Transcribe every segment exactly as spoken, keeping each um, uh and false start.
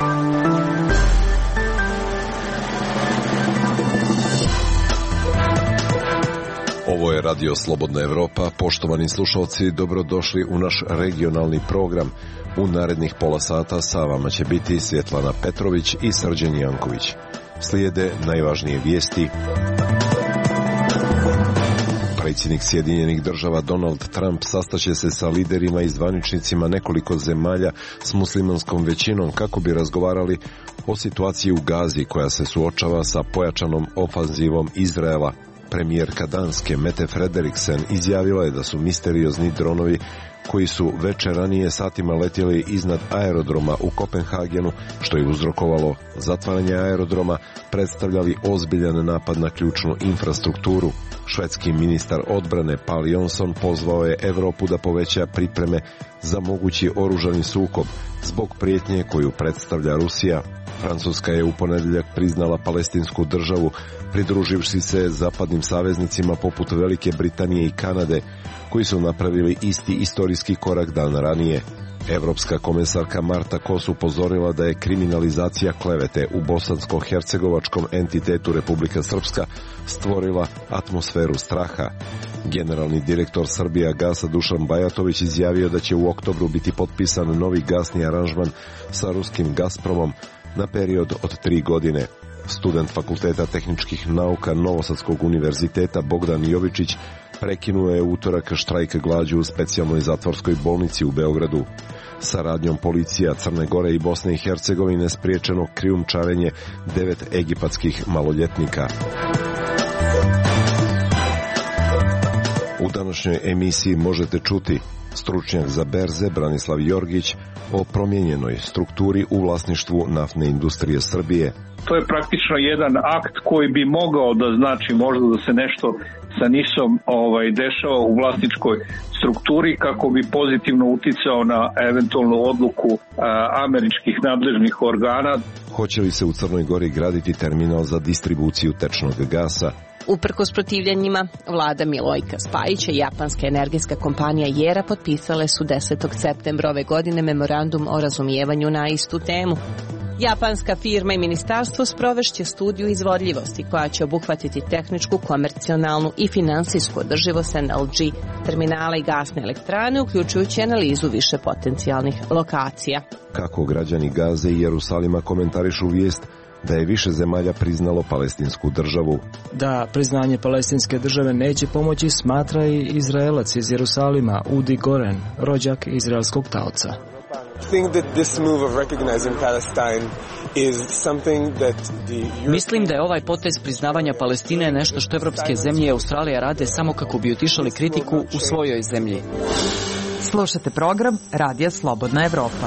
Ovo je Radio Slobodna Evropa. Poštovani slušalci, dobrodošli u naš regionalni program. U narednih pola sata sa vama će biti Svjetlana Petrović i Srđan Janković. Slijede najvažnije vijesti. Predsjednik Sjedinjenih Država Donald Trump sastaće se sa liderima i zvaničnicima nekoliko zemalja s muslimanskom većinom kako bi razgovarali o situaciji u Gazi koja se suočava sa pojačanom ofanzivom Izraela. Premijerka Danske Mette Frederiksen izjavila je da su misteriozni dronovi koji su večer ranije satima letjeli iznad aerodroma u Kopenhagenu, što je uzrokovalo zatvaranje aerodroma, predstavljali ozbiljan napad na ključnu infrastrukturu. Švedski ministar odbrane Pal Jonsson pozvao je Europu da poveća pripreme za mogući oružani sukob zbog prijetnje koju predstavlja Rusija. Francuska je u ponedjeljak priznala palestinsku državu, pridruživši se zapadnim saveznicima poput Velike Britanije i Kanade, koji su napravili isti istorijski korak dan ranije. Evropska komesarka Marta Kos upozorila da je kriminalizacija klevete u bosansko-hercegovačkom entitetu Republika Srpska stvorila atmosferu straha. Generalni direktor Srbija Gasa Dušan Bajatović izjavio da će u oktobru biti potpisan novi gasni aranžman sa ruskim Gazpromom na period od tri godine. Student Fakulteta tehničkih nauka Novosadskog univerziteta Bogdan Jovičić prekinuo je utorak štrajk glađu u specijalnoj zatvorskoj bolnici u Beogradu. Saradnjom policija Crne Gore i Bosne i Hercegovine spriječeno krijumčarenje devet egipatskih maloljetnika. U današnjoj emisiji možete čuti stručnjak za berze Branislav Jorgić o promijenjenoj strukturi u vlasništvu naftne industrije Srbije. To je praktično jedan akt koji bi mogao da znači možda da se nešto sa nisom ovaj, dešava u vlasničkoj strukturi kako bi pozitivno uticao na eventualnu odluku a, američkih nadležnih organa. Hoće li se u Crnoj Gori graditi terminal za distribuciju tečnog gasa? Uprkos protivljenjima, vlada Milojka Spajića i japanska energetska kompanija Jera potpisale su desetog septembra ove godine memorandum o razumijevanju na istu temu. Japanska firma i ministarstvo sprovešće studiju izvodljivosti koja će obuhvatiti tehničku, komercionalnu i finansijsku održivost en el ge terminala i gasne elektrane, uključujući analizu više potencijalnih lokacija. Kako građani Gaze i Jerusalima komentarišu vijest da je više zemalja priznalo palestinsku državu? Da priznanje palestinske države neće pomoći, smatra i Izraelac iz Jerusalima Udi Goren, rođak izraelskog taoca. Mislim da je ovaj potez priznavanja Palestine nešto što evropske zemlje i Australija rade samo kako bi utišali kritiku u svojoj zemlji. Slušate program Radija Slobodna Evropa.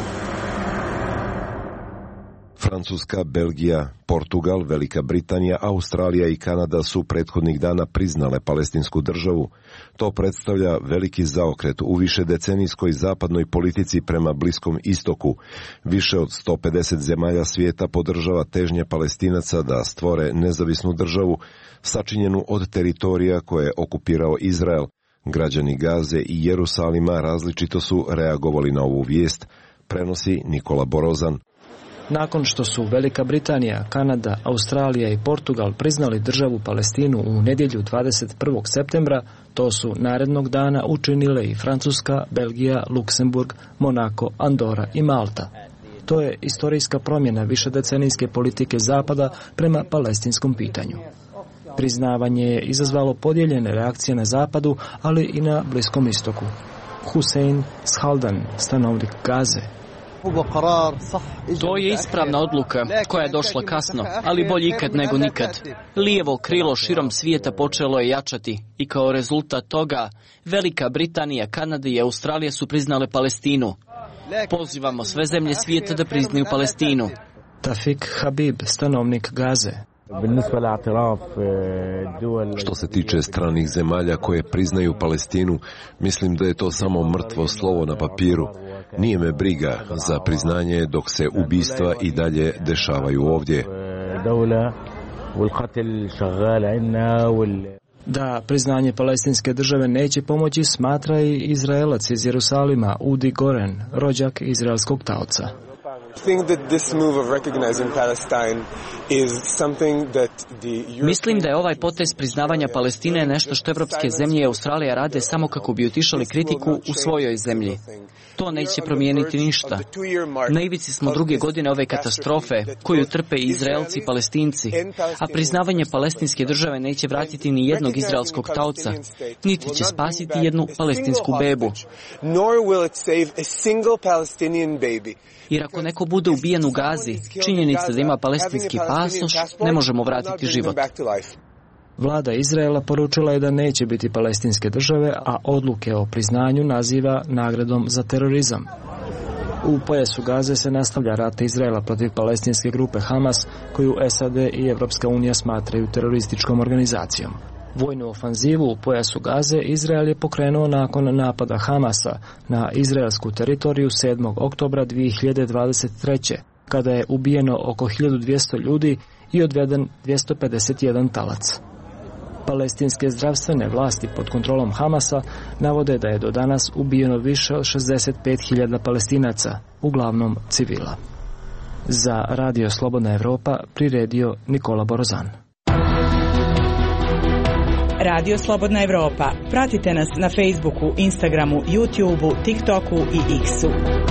Francuska, Belgija, Portugal, Velika Britanija, Australija i Kanada su prethodnih dana priznale palestinsku državu. To predstavlja veliki zaokret u višedecenijskoj zapadnoj politici prema Bliskom istoku. Više od sto pedeset zemalja svijeta podržava težnje Palestinaca da stvore nezavisnu državu, sačinjenu od teritorija koje je okupirao Izrael. Građani Gaze i Jerusalima različito su reagovali na ovu vijest, prenosi Nikola Borozan. Nakon što su Velika Britanija, Kanada, Australija i Portugal priznali državu Palestinu u nedjelju dvadeset prvog septembra, to su narednog dana učinile i Francuska, Belgija, Luksemburg, Monako, Andora i Malta. To je istorijska promjena višedecenijske politike Zapada prema palestinskom pitanju. Priznavanje je izazvalo podijeljene reakcije na Zapadu, ali i na Bliskom istoku. Hussein Shaldan, stanovnik Gaze. To je ispravna odluka koja je došla kasno, ali bolje ikad nego nikad. Lijevo krilo širom svijeta počelo je jačati i kao rezultat toga Velika Britanija, Kanada i Australija su priznale Palestinu. Pozivamo sve zemlje svijeta da priznaju Palestinu. Tafik Habib, stanovnik Gaze. Što se tiče stranih zemalja koje priznaju Palestinu, mislim da je to samo mrtvo slovo na papiru. Nije me briga za priznanje dok se ubistva i dalje dešavaju ovdje. Da priznanje palestinske države neće pomoći, smatra i Izraelac iz Jerusalima Udi Goren, rođak izraelskog taoca. Mislim da je ovaj potez priznavanja Palestine nešto što evropske zemlje i Australija rade samo kako bi utišali kritiku u svojoj zemlji. To neće promijeniti ništa. Na ivici smo druge godine ove katastrofe koju trpe i Izraelci i Palestinci, a priznavanje palestinske države neće vratiti ni jednog izraelskog taoca, niti će spasiti jednu palestinsku bebu. Jer ako neko bude ubijen u Gazi, činjenica da ima palestinski pasoš, ne možemo vratiti život. Vlada Izraela poručila je da neće biti palestinske države, a odluke o priznanju naziva nagradom za terorizam. U pojasu Gaze se nastavlja rat Izraela protiv palestinske grupe Hamas, koju S A D i Evropska unija smatraju terorističkom organizacijom. Vojnu ofanzivu u pojasu Gaze Izrael je pokrenuo nakon napada Hamasa na izraelsku teritoriju sedmog oktobra dvije hiljade dvadeset treće. kada je ubijeno oko hiljadu dvjesto ljudi i odveden dvjesto pedeset jedan talac. Palestinske zdravstvene vlasti pod kontrolom Hamasa navode da je do danas ubijeno više od šezdeset pet hiljada Palestinaca, uglavnom civila. Za Radio Slobodna Evropa priredio Nikola Borozan. Radio Slobodna Evropa. Pratite nas na Facebooku, Instagramu, YouTubeu, TikToku i X-u.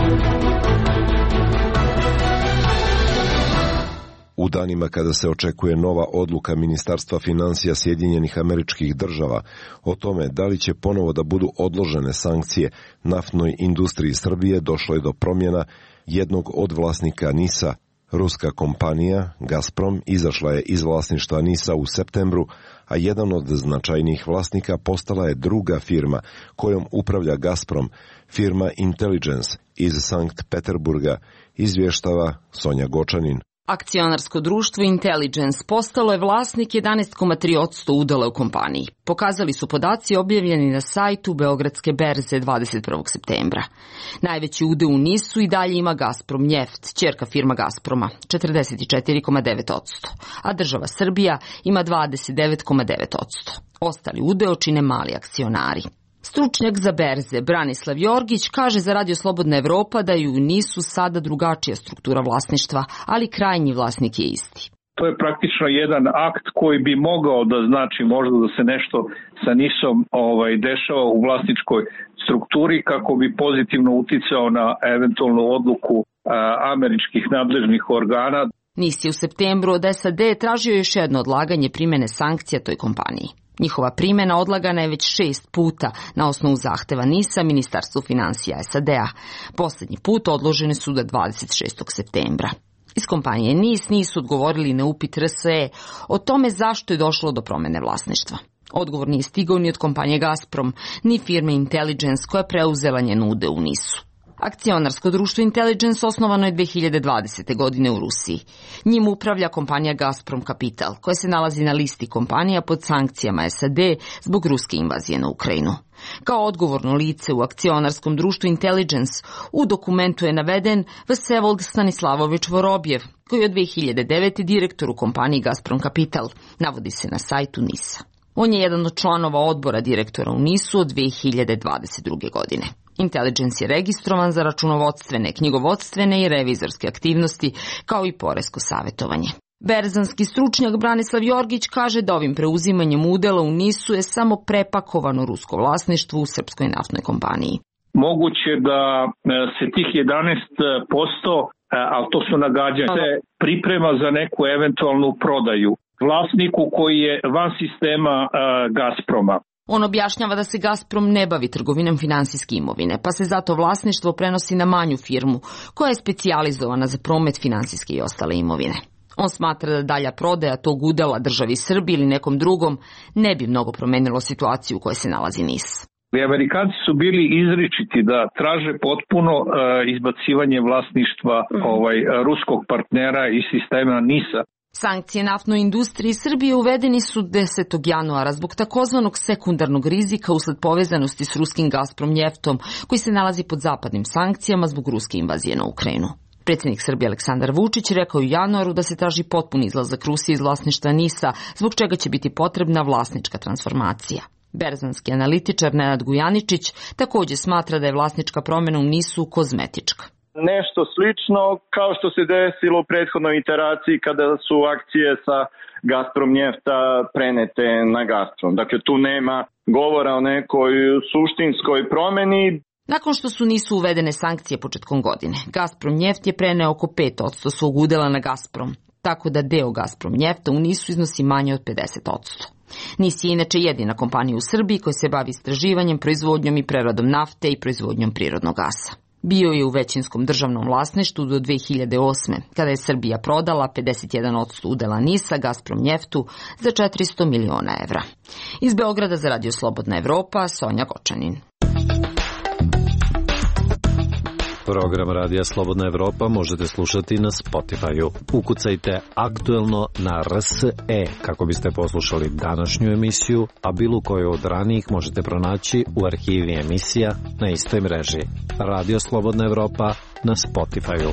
U danima kada se očekuje nova odluka Ministarstva financija Sjedinjenih Američkih Država o tome da li će ponovo da budu odložene sankcije naftnoj industriji Srbije, došlo je do promjena jednog od vlasnika NIS-a. Ruska kompanija Gazprom izašla je iz vlasništva NIS-a u septembru, a jedan od značajnijih vlasnika postala je druga firma kojom upravlja Gazprom, firma Intelligence iz Sankt Peterburga, izvještava Sonja Gočanin. Akcionarsko društvo Intelligence postalo je vlasnik jedanaest zarez tri posto udjela u kompaniji. Pokazali su podaci objavljeni na sajtu Beogradske berze dvadeset prvog septembra. Najveći udjel u NIS-u i dalje ima Gazprom Njeft, ćerka firma Gazproma, četrdeset četiri zarez devet posto, a država Srbija ima dvadeset devet zarez devet posto. Ostali udjel čine mali akcionari. Stručnjak za berze Branislav Jorgić kaže za Radio Slobodna Evropa da ju nisu sada drugačija struktura vlasništva, ali krajnji vlasnik je isti. To je praktično jedan akt koji bi mogao da znači možda da se nešto sa NIS-om ovaj, dešava u vlasničkoj strukturi kako bi pozitivno uticao na eventualnu odluku a, američkih nadležnih organa. NIS je u septembru od S A D tražio još jedno odlaganje primjene sankcija toj kompaniji. Njihova primjena odlagana je već šest puta na osnovu zahteva NIS-a Ministarstvu financija S A D-a. Posljednji put odložene su do dvadeset šestog septembra. Iz kompanije NIS nisu odgovorili na upit R S E o tome zašto je došlo do promjene vlasništva. Odgovor nije stigao ni od kompanije Gazprom, ni firme Intelligence koja je preuzela njen udjel u NIS-u. Akcionarsko društvo Intelligence osnovano je dvije hiljade dvadesete. godine u Rusiji. Njim upravlja kompanija Gazprom Capital, koja se nalazi na listi kompanija pod sankcijama S A D zbog ruske invazije na Ukrajinu. Kao odgovorno lice u akcionarskom društvu Intelligence u dokumentu je naveden Vsevold Stanislavović Vorobjev, koji je od dvije hiljade devete. direktor u kompaniji Gazprom Capital, navodi se na sajtu NIS-a. On je jedan od članova odbora direktora u NIS-u od dvije hiljade dvadeset druge. godine. Intelligence je registrovan za računovodstvene, knjigovodstvene i revizorske aktivnosti, kao i poresko savjetovanje. Berzanski stručnjak Branislav Jorgić kaže da ovim preuzimanjem udjela u NIS-u je samo prepakovano rusko vlasništvo u srpskoj naftnoj kompaniji. Moguće da se tih jedanaest posto, ali to su nagađanja, se priprema za neku eventualnu prodaju vlasniku koji je van sistema Gazproma. On objašnjava da se Gazprom ne bavi trgovinom finansijske imovine, pa se zato vlasništvo prenosi na manju firmu koja je specijalizovana za promet finansijske i ostale imovine. On smatra da dalja prodaja tog udjela državi Srbiji ili nekom drugom ne bi mnogo promenilo situaciju u kojoj se nalazi NIS. Amerikanci su bili izričiti da traže potpuno uh, izbacivanje vlasništva mm. ovaj, ruskog partnera iz sistema NIS-a. Sankcije naftnoj industriji Srbije uvedeni su desetog januara zbog takozvanog sekundarnog rizika usled povezanosti s ruskim Gazprom Njeftom, koji se nalazi pod zapadnim sankcijama zbog ruske invazije na Ukrajinu. Predsjednik Srbije Aleksandar Vučić rekao u januaru da se traži potpun izlazak Rusije iz vlasništva NIS-a, zbog čega će biti potrebna vlasnička transformacija. Berzanski analitičar Nenad Gujaničić također smatra da je vlasnička promjena u NIS-u kozmetička. nešto slično kao što se desilo u prethodnoj iteraciji kada su akcije sa Gazprom Njefta prenete na Gazprom. Dakle, tu nema govora o nekoj suštinskoj promeni. Nakon što su nisu uvedene sankcije početkom godine, Gazprom Njeft je preneo oko pet posto svog udela na Gazprom, tako da deo Gazprom Njefta u Nisu iznosi manje od pedeset posto. Nis je inače jedina kompanija u Srbiji koja se bavi istraživanjem, proizvodnjom i preradom nafte i proizvodnjom prirodnog gasa. Bio je u većinskom državnom vlasništvu do dve hiljade osme, kada je Srbija prodala pedeset jedan posto udela Nisa Gazprom Njeftu za četiristo miliona evra. Iz Beograda za Radio Slobodna Evropa, Sonja Gočanin. Program Radija Slobodna Evropa možete slušati na Spotify-u. Ukucajte aktuelno na R S E kako biste poslušali današnju emisiju, a bilo koju od ranijih možete pronaći u arhivi emisija na istoj mreži. Radio Slobodna Evropa na Spotify-u.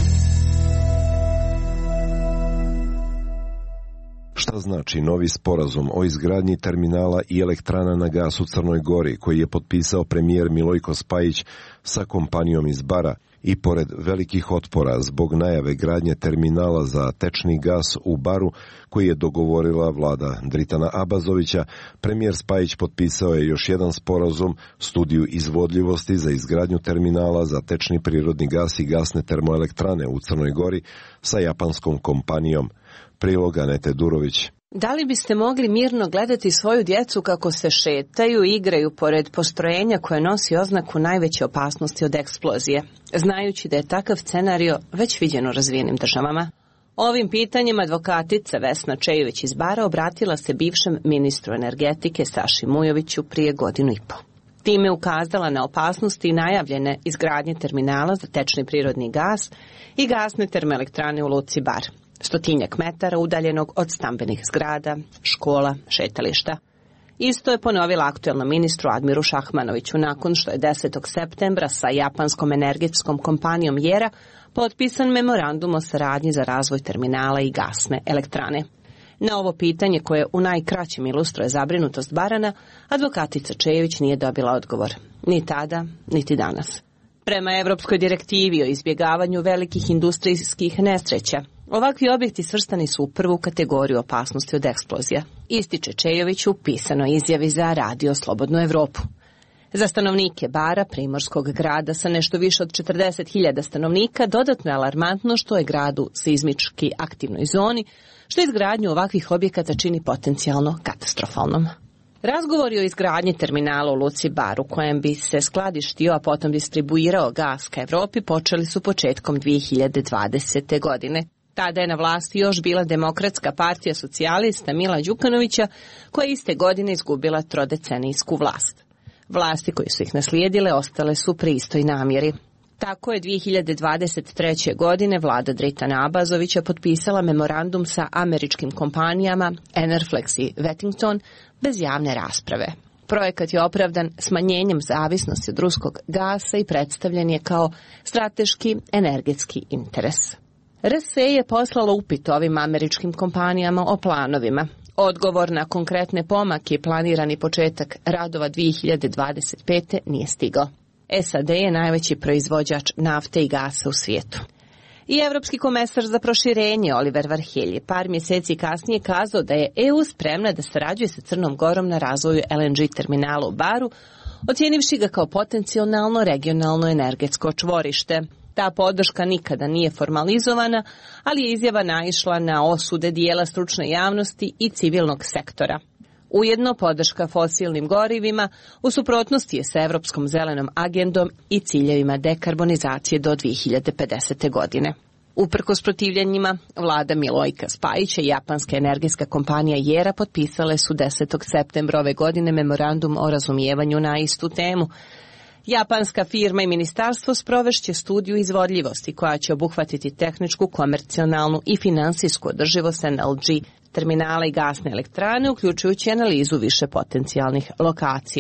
Šta znači novi sporazum o izgradnji terminala i elektrana na gas u Crnoj Gori koji je potpisao premijer Milojko Spajić sa kompanijom iz Bara i pored velikih otpora zbog najave gradnje terminala za tečni gas u Baru koji je dogovorila vlada Dritana Abazovića, premijer Spajić potpisao je još jedan sporazum, studiju izvodljivosti za izgradnju terminala za tečni prirodni gas i gasne termoelektrane u Crnoj Gori sa japanskom kompanijom. Prilog Anete Durović. Da li biste mogli mirno gledati svoju djecu kako se šetaju i igraju pored postrojenja koje nosi oznaku najveće opasnosti od eksplozije, znajući da je takav scenario već viđen u razvijenim državama? Ovim pitanjima advokatica Vesna Čejović iz Bara obratila se bivšem ministru energetike Saši Mujoviću prije godinu i po. Time ukazala na opasnosti najavljene izgradnje terminala za tečni prirodni gas i gasne termoelektrane u luci Bar, stotinjak metara udaljenog od stambenih zgrada, škola, šetališta. Isto je ponovila aktuelnom ministru Admiru Šahmanoviću nakon što je desetog septembra sa japanskom energetskom kompanijom Jera potpisan memorandum o saradnji za razvoj terminala i gasne elektrane. Na ovo pitanje, koje u najkraćem ilustruje zabrinutost Barana, advokatica Čejović nije dobila odgovor. Ni tada, niti danas. Prema Evropskoj direktivi o izbjegavanju velikih industrijskih nesreća, ovakvi objekti svrstani su u prvu kategoriju opasnosti od eksplozija, ističe Čejović u pisanoj izjavi za Radio Slobodnu Evropu. Za stanovnike Bara, primorskog grada sa nešto više od četrdeset hiljada stanovnika, dodatno je alarmantno što je grad u seizmički aktivnoj zoni, što izgradnju ovakvih objekata čini potencijalno katastrofalnom. Razgovori o izgradnji terminala u luci Bar, u kojem bi se skladištio, a potom distribuirao gas ka Evropi, počeli su početkom dvije hiljade dvadesete. godine. Tada je na vlasti još bila Demokratska partija socijalista Mila Đukanovića, koja je iste godine izgubila trodecenijsku vlast. Vlasti koje su ih naslijedile ostale su pri istoj namjeri. Tako je dvije hiljade dvadeset treće. godine vlada Dritana Abazovića potpisala memorandum sa američkim kompanijama Enerflex i Wettington bez javne rasprave. Projekat je opravdan smanjenjem zavisnosti od ruskog gasa i predstavljen je kao strateški energetski interes. R S E je poslalo upit ovim američkim kompanijama o planovima. Odgovor na konkretne pomake i planirani početak radova dvije hiljade dvadeset pete. nije stigao. S A D je najveći proizvođač nafte i gasa u svijetu. I Evropski komesar za proširenje Oliver Varhelyi par mjeseci kasnije kazao da je E U spremna da sarađuje sa Crnom Gorom na razvoju L N G terminala u Baru, ocijenivši ga kao potencijalno regionalno energetsko čvorište. Ta podrška nikada nije formalizovana, ali je izjava naišla na osude dijela stručne javnosti i civilnog sektora. Ujedno podrška fosilnim gorivima u suprotnosti je sa Evropskom zelenom agendom i ciljevima dekarbonizacije do dvije hiljade pedesete. godine. Uprkos protivljenjima, vlada Milojka Spajića i japanska energetska kompanija Jera potpisale su desetog septembra ove godine memorandum o razumijevanju na istu temu. Japanska firma i ministarstvo sprovešće studiju izvodljivosti koja će obuhvatiti tehničku, komercionalnu i finansijsku održivost N L G terminala i gasne elektrane, uključujući analizu više potencijalnih lokacija.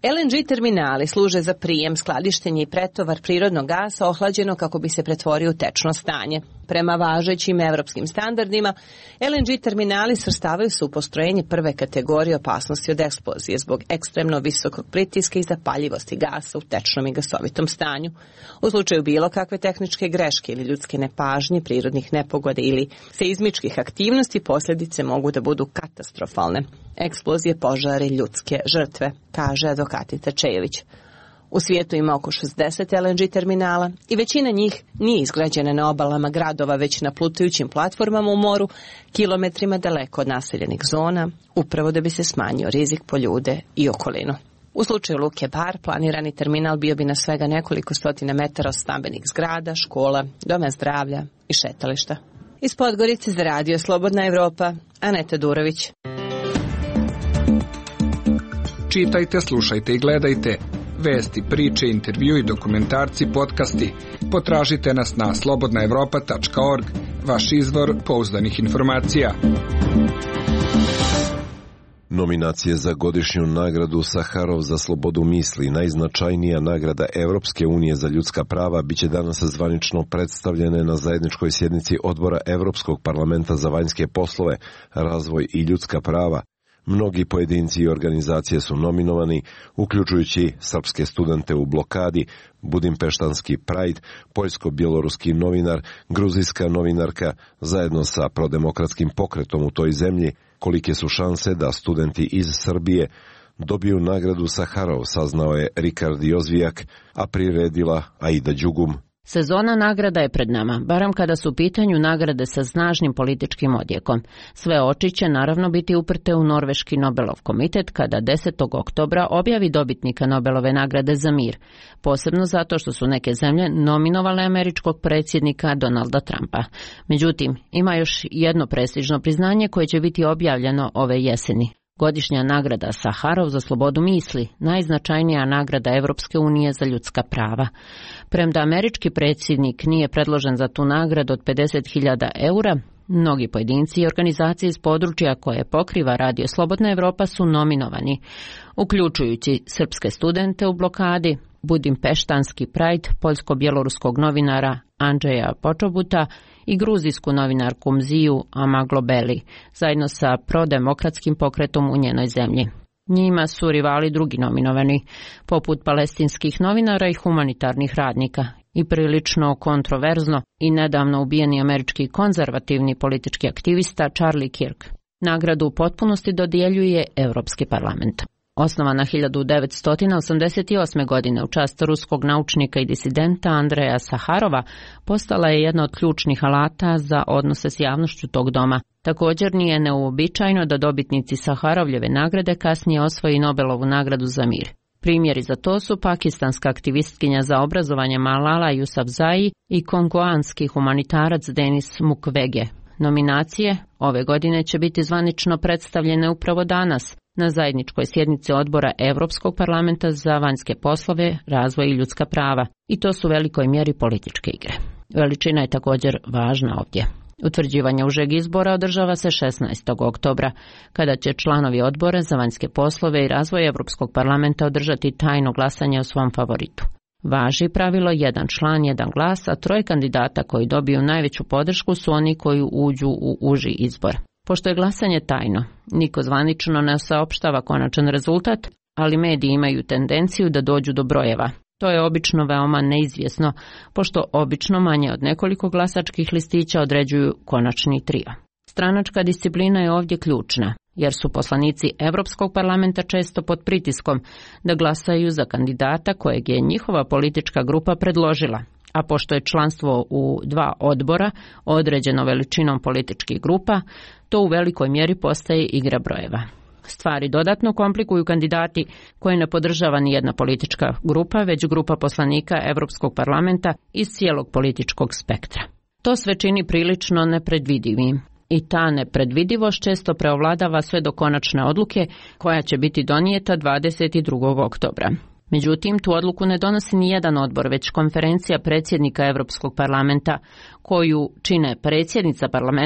L N G terminali služe za prijem, skladištenje i pretovar prirodnog gasa ohlađeno kako bi se pretvorio u tečno stanje. Prema važećim evropskim standardima, L N G terminali svrstavaju se u postrojenje prve kategorije opasnosti od eksplozije zbog ekstremno visokog pritiska i zapaljivosti gasa u tečnom i gasovitom stanju. U slučaju bilo kakve tehničke greške ili ljudske nepažnje, prirodnih nepogoda ili seizmičkih aktivnosti, posljedice mogu da budu katastrofalne. Eksplozije, požari, ljudske žrtve, kaže advokatica Čejević. U svijetu ima oko šezdeset L N G terminala i većina njih nije izgrađena na obalama gradova, već na plutajućim platformama u moru, kilometrima daleko od naseljenih zona, upravo da bi se smanjio rizik po ljude i okolinu. U slučaju Luke Bar, planirani terminal bio bi na svega nekoliko stotina metara od stambenih zgrada, škola, doma zdravlja i šetališta. Iz Podgorice za radio Slobodna Evropa, Aneta Durović. Čitajte, slušajte i gledajte. Vesti, priče, intervju i dokumentarci, podcasti. Potražite nas na slobodna evropa tačka org, vaš izvor pouzdanih informacija. Nominacije za godišnju nagradu Saharov za slobodu misli, najznačajnija nagrada Evropske unije za ljudska prava, biće danas zvanično predstavljene na zajedničkoj sjednici Odbora Evropskog parlamenta za vanjske poslove, razvoj i ljudska prava. Mnogi pojedinci i organizacije su nominovani, uključujući srpske studente u blokadi, budimpeštanski Pride, poljsko-bjeloruski novinar, gruzijska novinarka, zajedno sa prodemokratskim pokretom u toj zemlji. Kolike su šanse da studenti iz Srbije dobiju nagradu Saharov, saznao je Rikard Jozvijak, a priredila Aida Đugum. Sezona nagrada je pred nama, barem kada su u pitanju nagrade sa snažnim političkim odjekom. Sve oči će naravno biti uprte u Norveški Nobelov komitet kada desetog oktobra objavi dobitnika Nobelove nagrade za mir, posebno zato što su neke zemlje nominovale američkog predsjednika Donalda Trumpa. Međutim, ima još jedno prestižno priznanje koje će biti objavljeno ove jeseni. Godišnja nagrada Saharov za slobodu misli, najznačajnija nagrada Evropske unije za ljudska prava. Premda američki predsjednik nije predložen za tu nagradu od pedeset hiljada eura, mnogi pojedinci i organizacije iz područja koje pokriva Radio Slobodna Evropa su nominovani, uključujući srpske studente u blokadi, budimpeštanski Pride, poljsko-bjeloruskog novinara Andreja Počobuta i gruzijsku novinarku Mziju Amaglobeli, zajedno sa prodemokratskim pokretom u njenoj zemlji. Njima su rivali drugi nominovani, poput palestinskih novinara i humanitarnih radnika, i prilično kontroverzno i nedavno ubijeni američki konzervativni politički aktivista Charlie Kirk. Nagradu u potpunosti dodjeljuje Europski parlament. Osnovana hiljadu devetsto osamdeset osme. godine u čast ruskog naučnika i disidenta Andreja Saharova, postala je jedna od ključnih alata za odnose s javnošću tog doma. Također nije neuobičajeno da dobitnici Saharovljeve nagrade kasnije osvoji Nobelovu nagradu za mir. Primjeri za to su pakistanska aktivistkinja za obrazovanje Malala Yousafzai i kongoanski humanitarac Denis Mukwege. Nominacije ove godine će biti zvanično predstavljene upravo danas na zajedničkoj sjednici Odbora Evropskog parlamenta za vanjske poslove, razvoj i ljudska prava. I to su u velikoj mjeri političke igre. Veličina je također važna ovdje. Utvrđivanje užeg izbora održava se šesnaestog oktobra, kada će članovi Odbora za vanjske poslove i razvoj Evropskog parlamenta održati tajno glasanje o svom favoritu. Važi pravilo jedan član, jedan glas, a troje kandidata koji dobiju najveću podršku su oni koji uđu u uži izbor. Pošto je glasanje tajno, niko zvanično ne saopštava konačan rezultat, ali mediji imaju tendenciju da dođu do brojeva. To je obično veoma neizvjesno, pošto obično manje od nekoliko glasačkih listića određuju konačni trio. Stranačka disciplina je ovdje ključna, jer su poslanici Evropskog parlamenta često pod pritiskom da glasaju za kandidata kojeg je njihova politička grupa predložila, a pošto je članstvo u dva odbora određeno veličinom političkih grupa, to u velikoj mjeri postaje igra brojeva. Stvari dodatno komplikuju kandidati koje ne podržava ni jedna politička grupa, već grupa poslanika Evropskog parlamenta iz cijelog političkog spektra. To sve čini prilično nepredvidivim. I ta nepredvidivost često preovladava sve do konačne odluke koja će biti donijeta dvadeset drugog oktobra. Međutim, tu odluku ne donosi ni jedan odbor, već konferencija predsjednika Evropskog parlamenta, koju čine predsjednica parlamenta,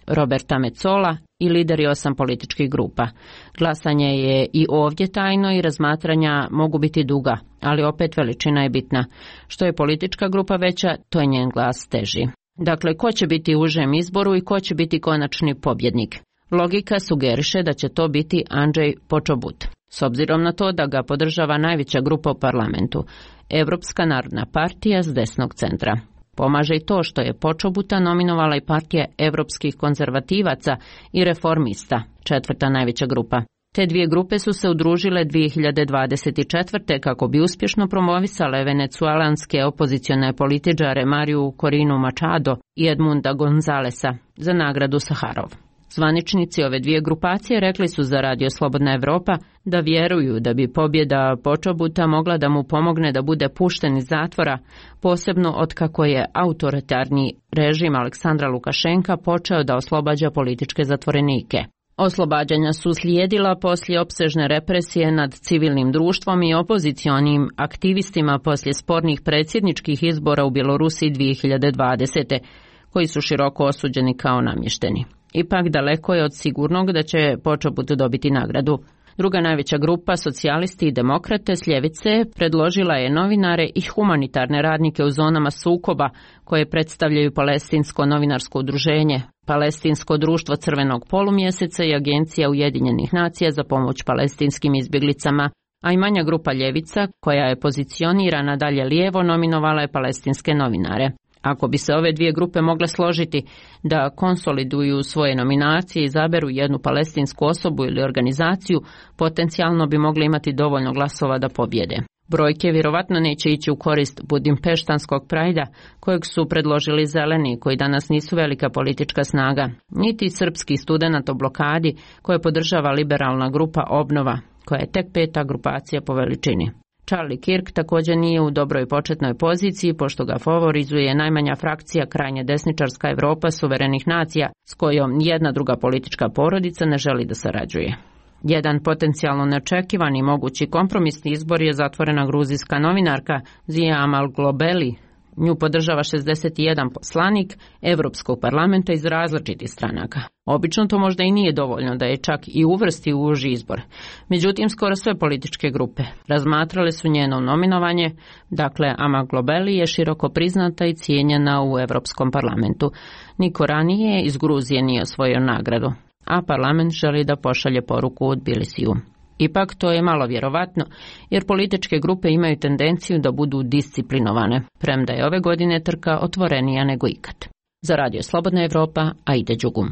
Roberta Metsola i lideri osam političkih grupa. Glasanje je i ovdje tajno i razmatranja mogu biti duga, ali opet veličina je bitna. Što je politička grupa veća, to je njen glas teži. Dakle, ko će biti u užem izboru i ko će biti konačni pobjednik? Logika sugeriše da će to biti Andrej Počobut. S obzirom na to da ga podržava najveća grupa u parlamentu, Evropska narodna partija s desnog centra. Pomaže i to što je Počobuta nominovala i partija evropskih konzervativaca i reformista, četvrta najveća grupa. Te dvije grupe su se udružile dvije hiljade dvadeset četvrte kako bi uspješno promovisale venecuelanske opozicione političare Mariju Corinu Machado i Edmunda Gonzalesa za nagradu Saharov. Zvaničnici ove dvije grupacije rekli su za Radio Slobodna Evropa da vjeruju da bi pobjeda Počobuta mogla da mu pomogne da bude pušten iz zatvora, posebno otkako je autoritarni režim Aleksandra Lukašenka počeo da oslobađa političke zatvorenike. Oslobađanja su slijedila poslije opsežne represije nad civilnim društvom i opozicionim aktivistima poslije spornih predsjedničkih izbora u Bjelorusiji dvije hiljade dvadesete, koji su široko osuđeni kao namješteni. Ipak daleko je od sigurnog da će Počobut dobiti nagradu. Druga najveća grupa, socijalisti i demokrate s ljevice, predložila je novinare i humanitarne radnike u zonama sukoba koje predstavljaju Palestinsko novinarsko udruženje, Palestinsko društvo Crvenog polumjeseca i Agencija Ujedinjenih nacija za pomoć palestinskim izbjeglicama, a i manja grupa ljevica, koja je pozicionirana dalje lijevo, nominovala je palestinske novinare. Ako bi se ove dvije grupe mogle složiti da konsoliduju svoje nominacije i izaberu jednu palestinsku osobu ili organizaciju, potencijalno bi mogli imati dovoljno glasova da pobjede. Brojke vjerovatno neće ići u korist budimpeštanskog prajda, kojeg su predložili zeleni, koji danas nisu velika politička snaga, niti srpski student o blokadi, koje podržava liberalna grupa Obnova, koja je tek peta grupacija po veličini. Charlie Kirk također nije u dobroj početnoj poziciji, pošto ga favorizuje najmanja frakcija krajnje desničarska Evropa suverenih nacija, s kojom jedna druga politička porodica ne želi da sarađuje. Jedan potencijalno neočekivani mogući kompromisni izbor je zatvorena gruzijska novinarka Zia Amalglobeli. Nju podržava šezdeset jedan poslanik Evropskog parlamenta iz različitih stranaka. Obično to možda i nije dovoljno da je čak i uvrsti u uži izbor. Međutim, skoro sve političke grupe razmatrale su njeno nominovanje, dakle Amaglobeli je široko priznata i cijenjena u Evropskom parlamentu. Niko ranije iz Gruzije nije osvojio nagradu, a parlament želi da pošalje poruku u Tbilisiju. Ipak to je malo vjerovatno, jer političke grupe imaju tendenciju da budu disciplinovane, premda je ove godine trka otvorenija nego ikad. Za Radio Slobodna Evropa, Aida Đugum.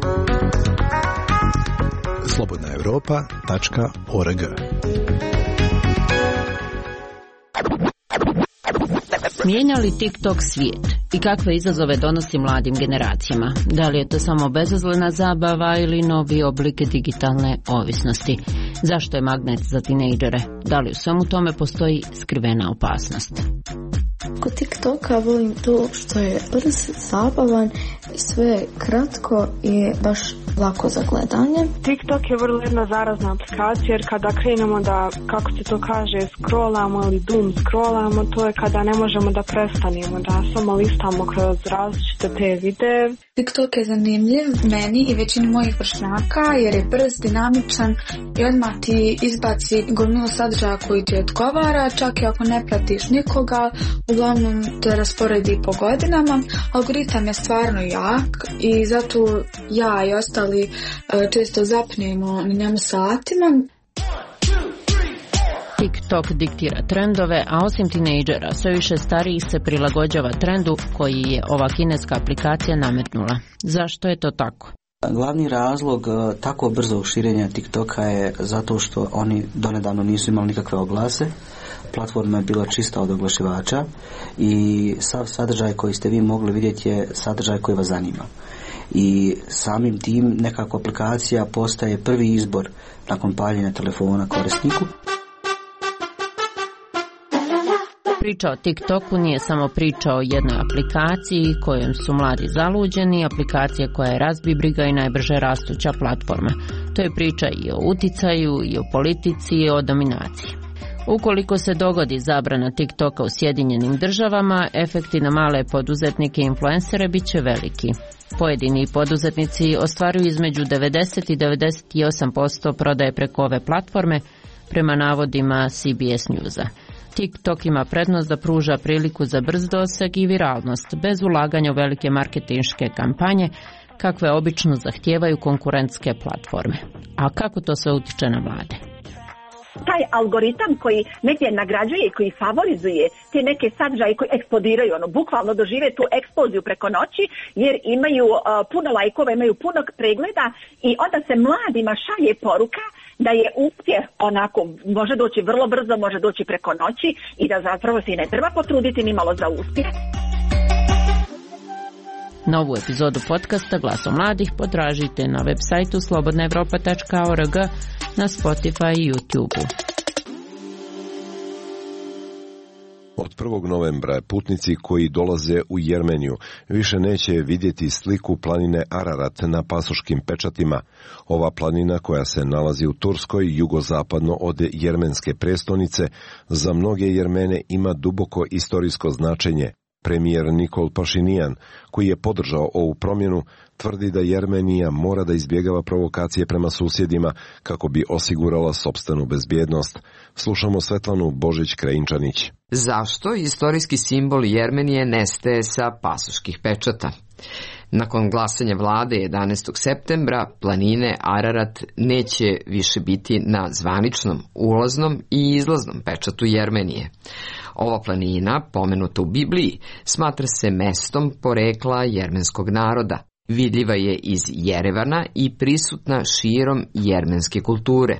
slobodna evropa tačka org. Mijenja li TikTok svijet i kakve izazove donosi mladim generacijama? Da li je to samo bezazlena zabava ili novi oblik digitalne ovisnosti? Zašto je magnet za tinejdžere? Da li u svemu tome postoji skrivena opasnost? Kod TikToka volim to što je brz, zabavan, sve kratko i baš lako za gledanje. TikTok je vrlo jedna zarazna aplikacija, jer kada krenemo da, kako se to kaže, scrollamo ili doom scrollamo, to je kada ne možemo da prestanemo, da samo listamo kroz različite te videe. TikTok je zanimljiv meni i većini mojih vršnjaka jer je brz, dinamičan i odmah ti izbaci gomilu sadržaja koji ti odgovara, čak i ako ne pratiš nikoga, uglavnom te rasporedi po godinama. Algoritam je stvarno jak i zato ja i ostali često zapnemo na njemu satima. TikTok diktira trendove, a osim tinejdžera, sve više starijih se prilagođava trendu koji je ova kineska aplikacija nametnula. Zašto je to tako? Glavni razlog tako brzog širenja TikToka je zato što oni donedavno nisu imali nikakve oglase. Platforma je bila čista od oglašivača i sav sadržaj koji ste vi mogli vidjeti je sadržaj koji vas zanima. I samim tim nekako aplikacija postaje prvi izbor nakon paljenja telefona korisniku. Priča o TikToku nije samo priča o jednoj aplikaciji kojom su mladi zaluđeni, aplikacija koja je razbibriga i najbrže rastuća platforma. To je priča i o uticaju, i o politici, i o dominaciji. Ukoliko se dogodi zabrana TikToka u Sjedinjenim državama, efekti na male poduzetnike i influencere bit će veliki. Pojedini poduzetnici ostvaruju između devedeset i devedeset osam posto prodaje preko ove platforme, prema navodima C B S Newsa. TikTok ima prednost da pruža priliku za brz doseg i viralnost, bez ulaganja u velike marketinške kampanje, kakve obično zahtijevaju konkurentske platforme. A kako to sve utiče na mlade? Taj algoritam koji negdje nagrađuje i koji favorizuje te neke sadržaje koji eksplodiraju, ono, bukvalno dožive tu eksploziju preko noći jer imaju uh, puno lajkova, imaju puno pregleda i onda se mladima šalje poruka da je uspjeh onako, može doći vrlo brzo, može doći preko noći i da zapravo se i ne treba potruditi ni malo za uspjeh. Novu epizodu podcasta Glasom mladih potražite na web sajtu slobodna evropa tačka org, na Spotify i YouTube. Od prvog novembra putnici koji dolaze u Jermeniju više neće vidjeti sliku planine Ararat na pasoškim pečatima. Ova planina, koja se nalazi u Turskoj, jugozapadno od jermenske prestonice, za mnoge Jermene ima duboko istorijsko značenje. Premijer Nikol Pašinijan, koji je podržao ovu promjenu, tvrdi da Jermenija mora da izbjegava provokacije prema susjedima kako bi osigurala sopstvenu bezbjednost. Slušamo Svetlanu Božić-Krajinčanić. Zašto istorijski simbol Jermenije nestaje sa pasoških pečata? Nakon glasanja vlade jedanaestog septembra, planine Ararat neće više biti na zvaničnom ulaznom i izlaznom pečatu Jermenije. Ova planina, pomenuta u Bibliji, smatra se mestom porekla jermenskog naroda. Vidljiva je iz Jerevana i prisutna širom jermenske kulture.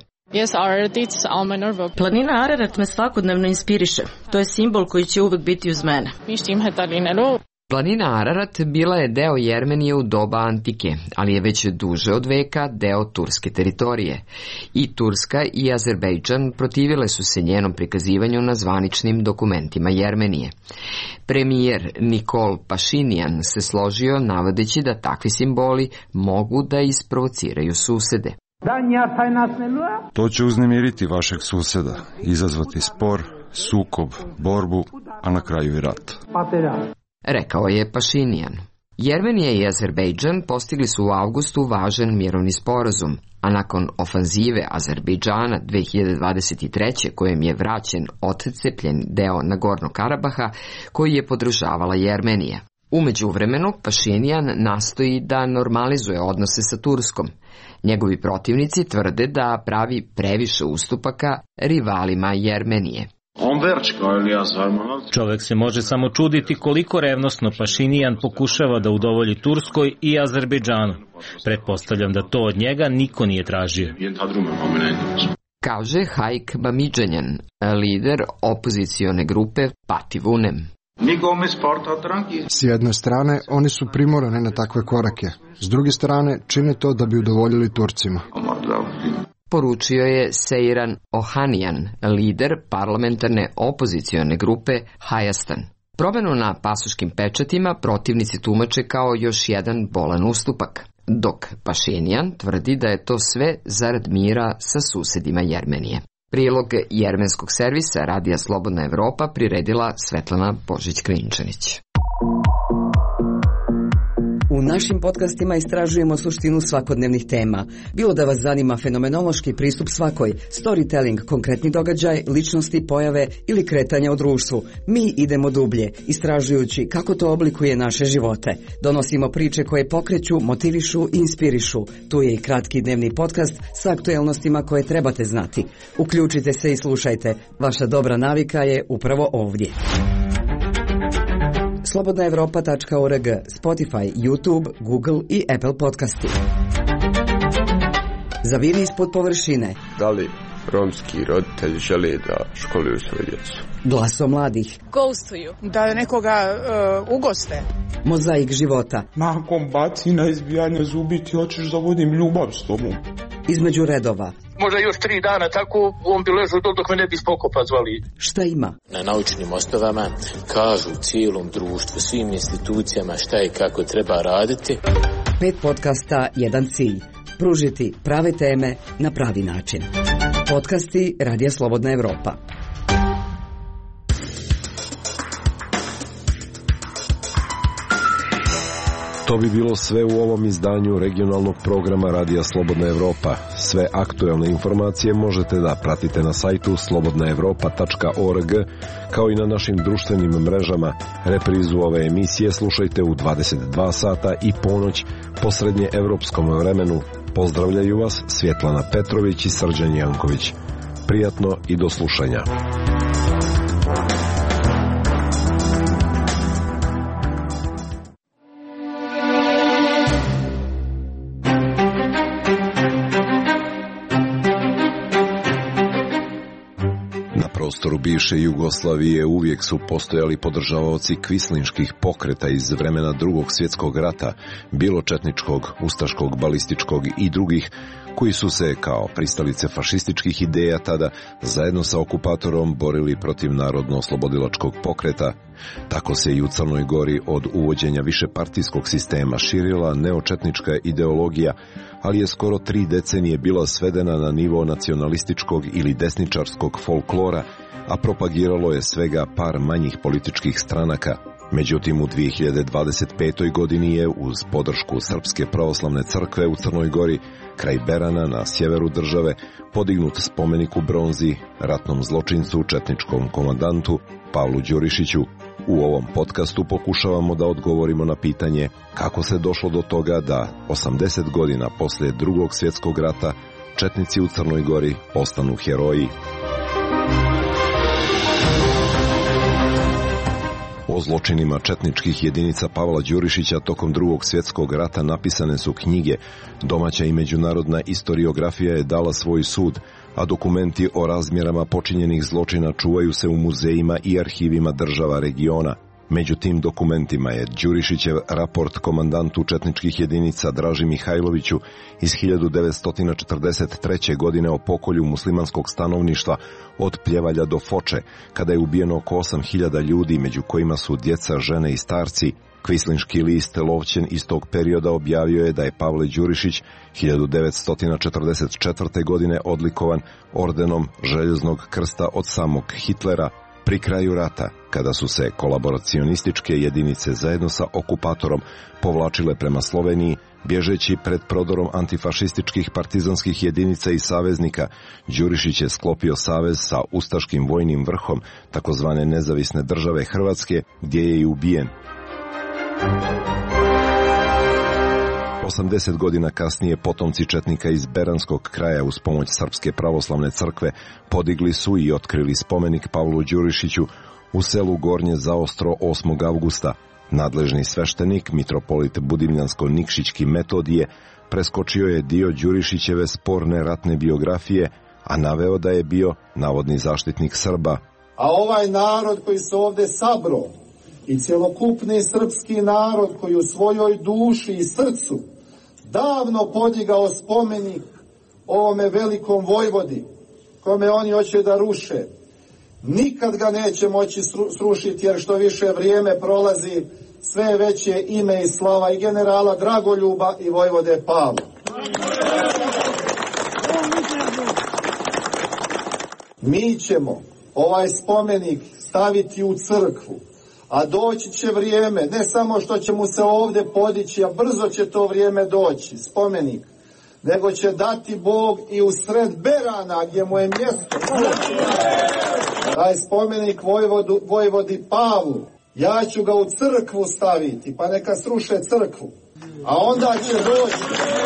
Planina Ararat me svakodnevno inspiriše. To je simbol koji će uvek biti uz mene. Planina Ararat bila je deo Jermenije u doba antike, ali je već duže od veka deo turske teritorije. I Turska i Azerbejdžan protivile su se njenom prikazivanju na zvaničnim dokumentima Jermenije. Premijer Nikol Pašinijan se složio navodeći da takvi simboli mogu da isprovociraju susede. To će uznemiriti vašeg suseda, izazvati spor, sukob, borbu, a na kraju i rat. Rekao je Pašinijan. Jermenija i Azerbejdžan postigli su u avgustu važan mirovni sporazum, a nakon ofanzive Azerbejdžana dve hiljade dvadeset treće kojem je vraćen odcepljen deo Nagornog Karabaha koji je podržavala Jermenija. U međuvremenu Pašinijan nastoji da normalizuje odnose sa Turskom. Njegovi protivnici tvrde da pravi previše ustupaka rivalima Jermenije. Čovek se može samo čuditi koliko revnosno Pašinijan pokušava da udovolji Turskoj i Azerbejdžanu. Pretpostavljam da to od njega niko nije tražio. Kaže Hajk Bamidžanjan, lider opozicione grupe Pativunem. S jedne strane, oni su primorani na takve korake. S druge strane, čine to da bi udovoljili Turcima. Poručio je Seiran Ohanijan, lider parlamentarne opozicione grupe Hayastan. Promenu na pasoškim pečatima protivnici tumače kao još jedan bolan ustupak, dok Pašinijan tvrdi da je to sve zarad mira sa susedima Jermenije. Prilog jermenskog servisa Radija Slobodna Evropa priredila Svetlana Božić-Klinčanić. U našim podcastima istražujemo suštinu svakodnevnih tema. Bilo da vas zanima fenomenološki pristup svakoj, storytelling, konkretni događaj, ličnosti, pojave ili kretanja u društvu. Mi idemo dublje, istražujući kako to oblikuje naše živote. Donosimo priče koje pokreću, motivišu i inspirišu. Tu je i kratki dnevni podcast sa aktuelnostima koje trebate znati. Uključite se i slušajte. Vaša dobra navika je upravo ovdje. slobodna evropa tačka org, Spotify, YouTube, Google i Apple podcasti. Zaviri ispod površine. Da li romski roditelji žele da školuju svoje djecu? Glasom mladih. Ghostuju. Da nekoga uh, ugoste. Mozaik života. Nakon bacina, izbijanja zubi ti hoćeš da vodim ljubav s tobom. Između redova. Možda još tri dana tako on bi ležao dok me ne bi spokopa zvali. Šta ima? Na naučnim osnovama kažu cijelom društvu, svim institucijama šta i kako treba raditi. Pet podcasta, jedan cilj. Pružiti prave teme na pravi način. Podcasti Radija Slobodna Evropa. To bi bilo sve u ovom izdanju regionalnog programa Radija Slobodna Evropa. Sve aktuelne informacije možete da pratite na sajtu slobodna evropa tačka org, kao i na našim društvenim mrežama. Reprizu ove emisije slušajte u dvadeset dva sata i ponoć po srednje evropskom vremenu. Pozdravljaju vas Svjetlana Petrović i Srđan Janković. Prijatno i do slušanja. Na prostoru bivše Jugoslavije uvijek su postojali podržavaoci kvislinških pokreta iz vremena Drugog svjetskog rata, bilo četničkog, ustaškog, balističkog i drugih, koji su se kao pristalice fašističkih ideja tada zajedno sa okupatorom borili protiv narodno-oslobodilačkog pokreta. Tako se i u Crnoj Gori od uvođenja višepartijskog sistema širila neočetnička ideologija, ali je skoro tri decenije bila svedena na nivo nacionalističkog ili desničarskog folklora, a propagiralo je svega par manjih političkih stranaka. Međutim, u dvije hiljade dvadeset petoj godini je, uz podršku Srpske pravoslavne crkve u Crnoj Gori, kraj Berana na sjeveru države, podignut spomenik u bronzi ratnom zločincu, četničkom komandantu Pavlu Đurišiću. U ovom podcastu pokušavamo da odgovorimo na pitanje kako se došlo do toga da osamdeset godina poslije Drugog svjetskog rata četnici u Crnoj Gori postanu heroji. O zločinima četničkih jedinica Pavla Đurišića tokom Drugog svjetskog rata napisane su knjige. Domaća i međunarodna istoriografija je dala svoj sud, a dokumenti o razmjerama počinjenih zločina čuvaju se u muzejima i arhivima država regiona. Među tim dokumentima je Đurišićev raport komandantu četničkih jedinica Draži Mihajloviću iz hiljadu devetsto četrdeset treće. godine o pokolju muslimanskog stanovništva od Pljevalja do Foče, kada je ubijeno oko osam hiljada ljudi, među kojima su djeca, žene i starci. Kvislinški list Lovćen iz tog perioda objavio je da je Pavle Đurišić hiljadu devetsto četrdeset četvrte. godine odlikovan ordenom Željeznog krsta od samog Hitlera. Pri kraju rata, kada su se kolaboracionističke jedinice zajedno sa okupatorom povlačile prema Sloveniji, bježeći pred prodorom antifašističkih partizanskih jedinica i saveznika, Đurišić je sklopio savez sa ustaškim vojnim vrhom takozvane nezavisne države Hrvatske, gdje je i ubijen. osamdeset godina kasnije potomci četnika iz Beranskog kraja uz pomoć Srpske pravoslavne crkve podigli su i otkrili spomenik Pavlu Đurišiću u selu Gornje Zaostro osmog avgusta. Nadležni sveštenik, mitropolit Budimljansko-Nikšićki Metodije, preskočio je dio Đurišićeve sporne ratne biografije, a naveo da je bio navodni zaštitnik Srba. A ovaj narod koji se ovde sabro i cjelokupni srpski narod koji u svojoj duši i srcu davno podigao spomenik ovome velikom vojvodi, kome oni hoće da ruše, nikad ga neće moći srušiti, jer što više vrijeme prolazi, sve veće ime i slava i generala Dragoljuba i vojvode Pavla. Mi ćemo ovaj spomenik staviti u crkvu, a doći će vrijeme, ne samo što će mu se ovdje podići, a brzo će to vrijeme doći, spomenik, nego će dati Bog i u sred Berana, gdje mu je mjesto. Taj spomenik vojvodu, vojvodi Pavlu, ja ću ga u crkvu staviti, pa neka sruše crkvu, a onda će doći.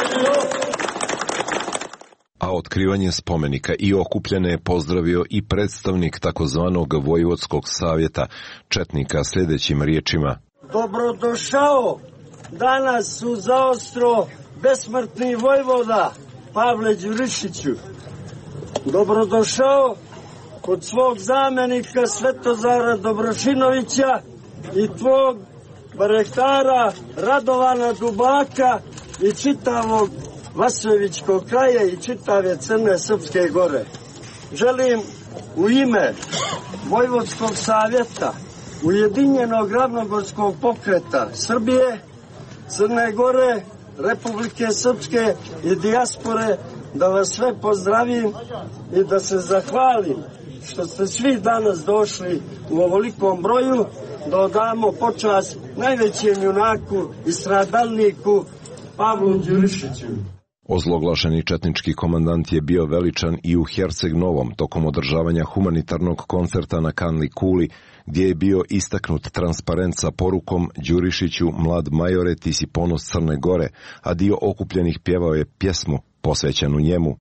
A otkrivanje spomenika i okupljene je pozdravio i predstavnik takozvanog Vojvodskog savjeta četnika sljedećim riječima. Dobrodošao danas u Zaostro besmrtni vojvoda Pavle Đurišiću. Dobrodošao kod svog zamjenika Svetozara Dobrošinovića i tvog barehtara Radovana Dubaka i čitavog Vasojevičkog kraja i čitave Crne Srpske gore. Želim u ime Vojvodskog savjeta, Ujedinjenog ravnogorskog pokreta Srbije, Crne Gore, Republike Srpske i dijaspore da vas sve pozdravim i da se zahvalim što ste svi danas došli u ovolikom broju da odamo počast najvećem junaku i stradalniku Pavlu Đurišiću. Ozloglašeni četnički komandant je bio veličan i u Herceg Novom tokom održavanja humanitarnog koncerta na Kanli Kuli, gdje je bio istaknut transparent sa porukom Đurišiću, mlad majore, ti si ponos Crne Gore, a dio okupljenih pjevao je pjesmu posvećenu njemu.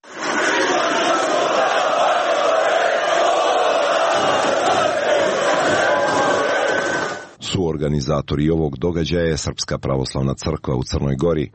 Suorganizatori ovog događaja je Srpska pravoslavna crkva u Crnoj Gori.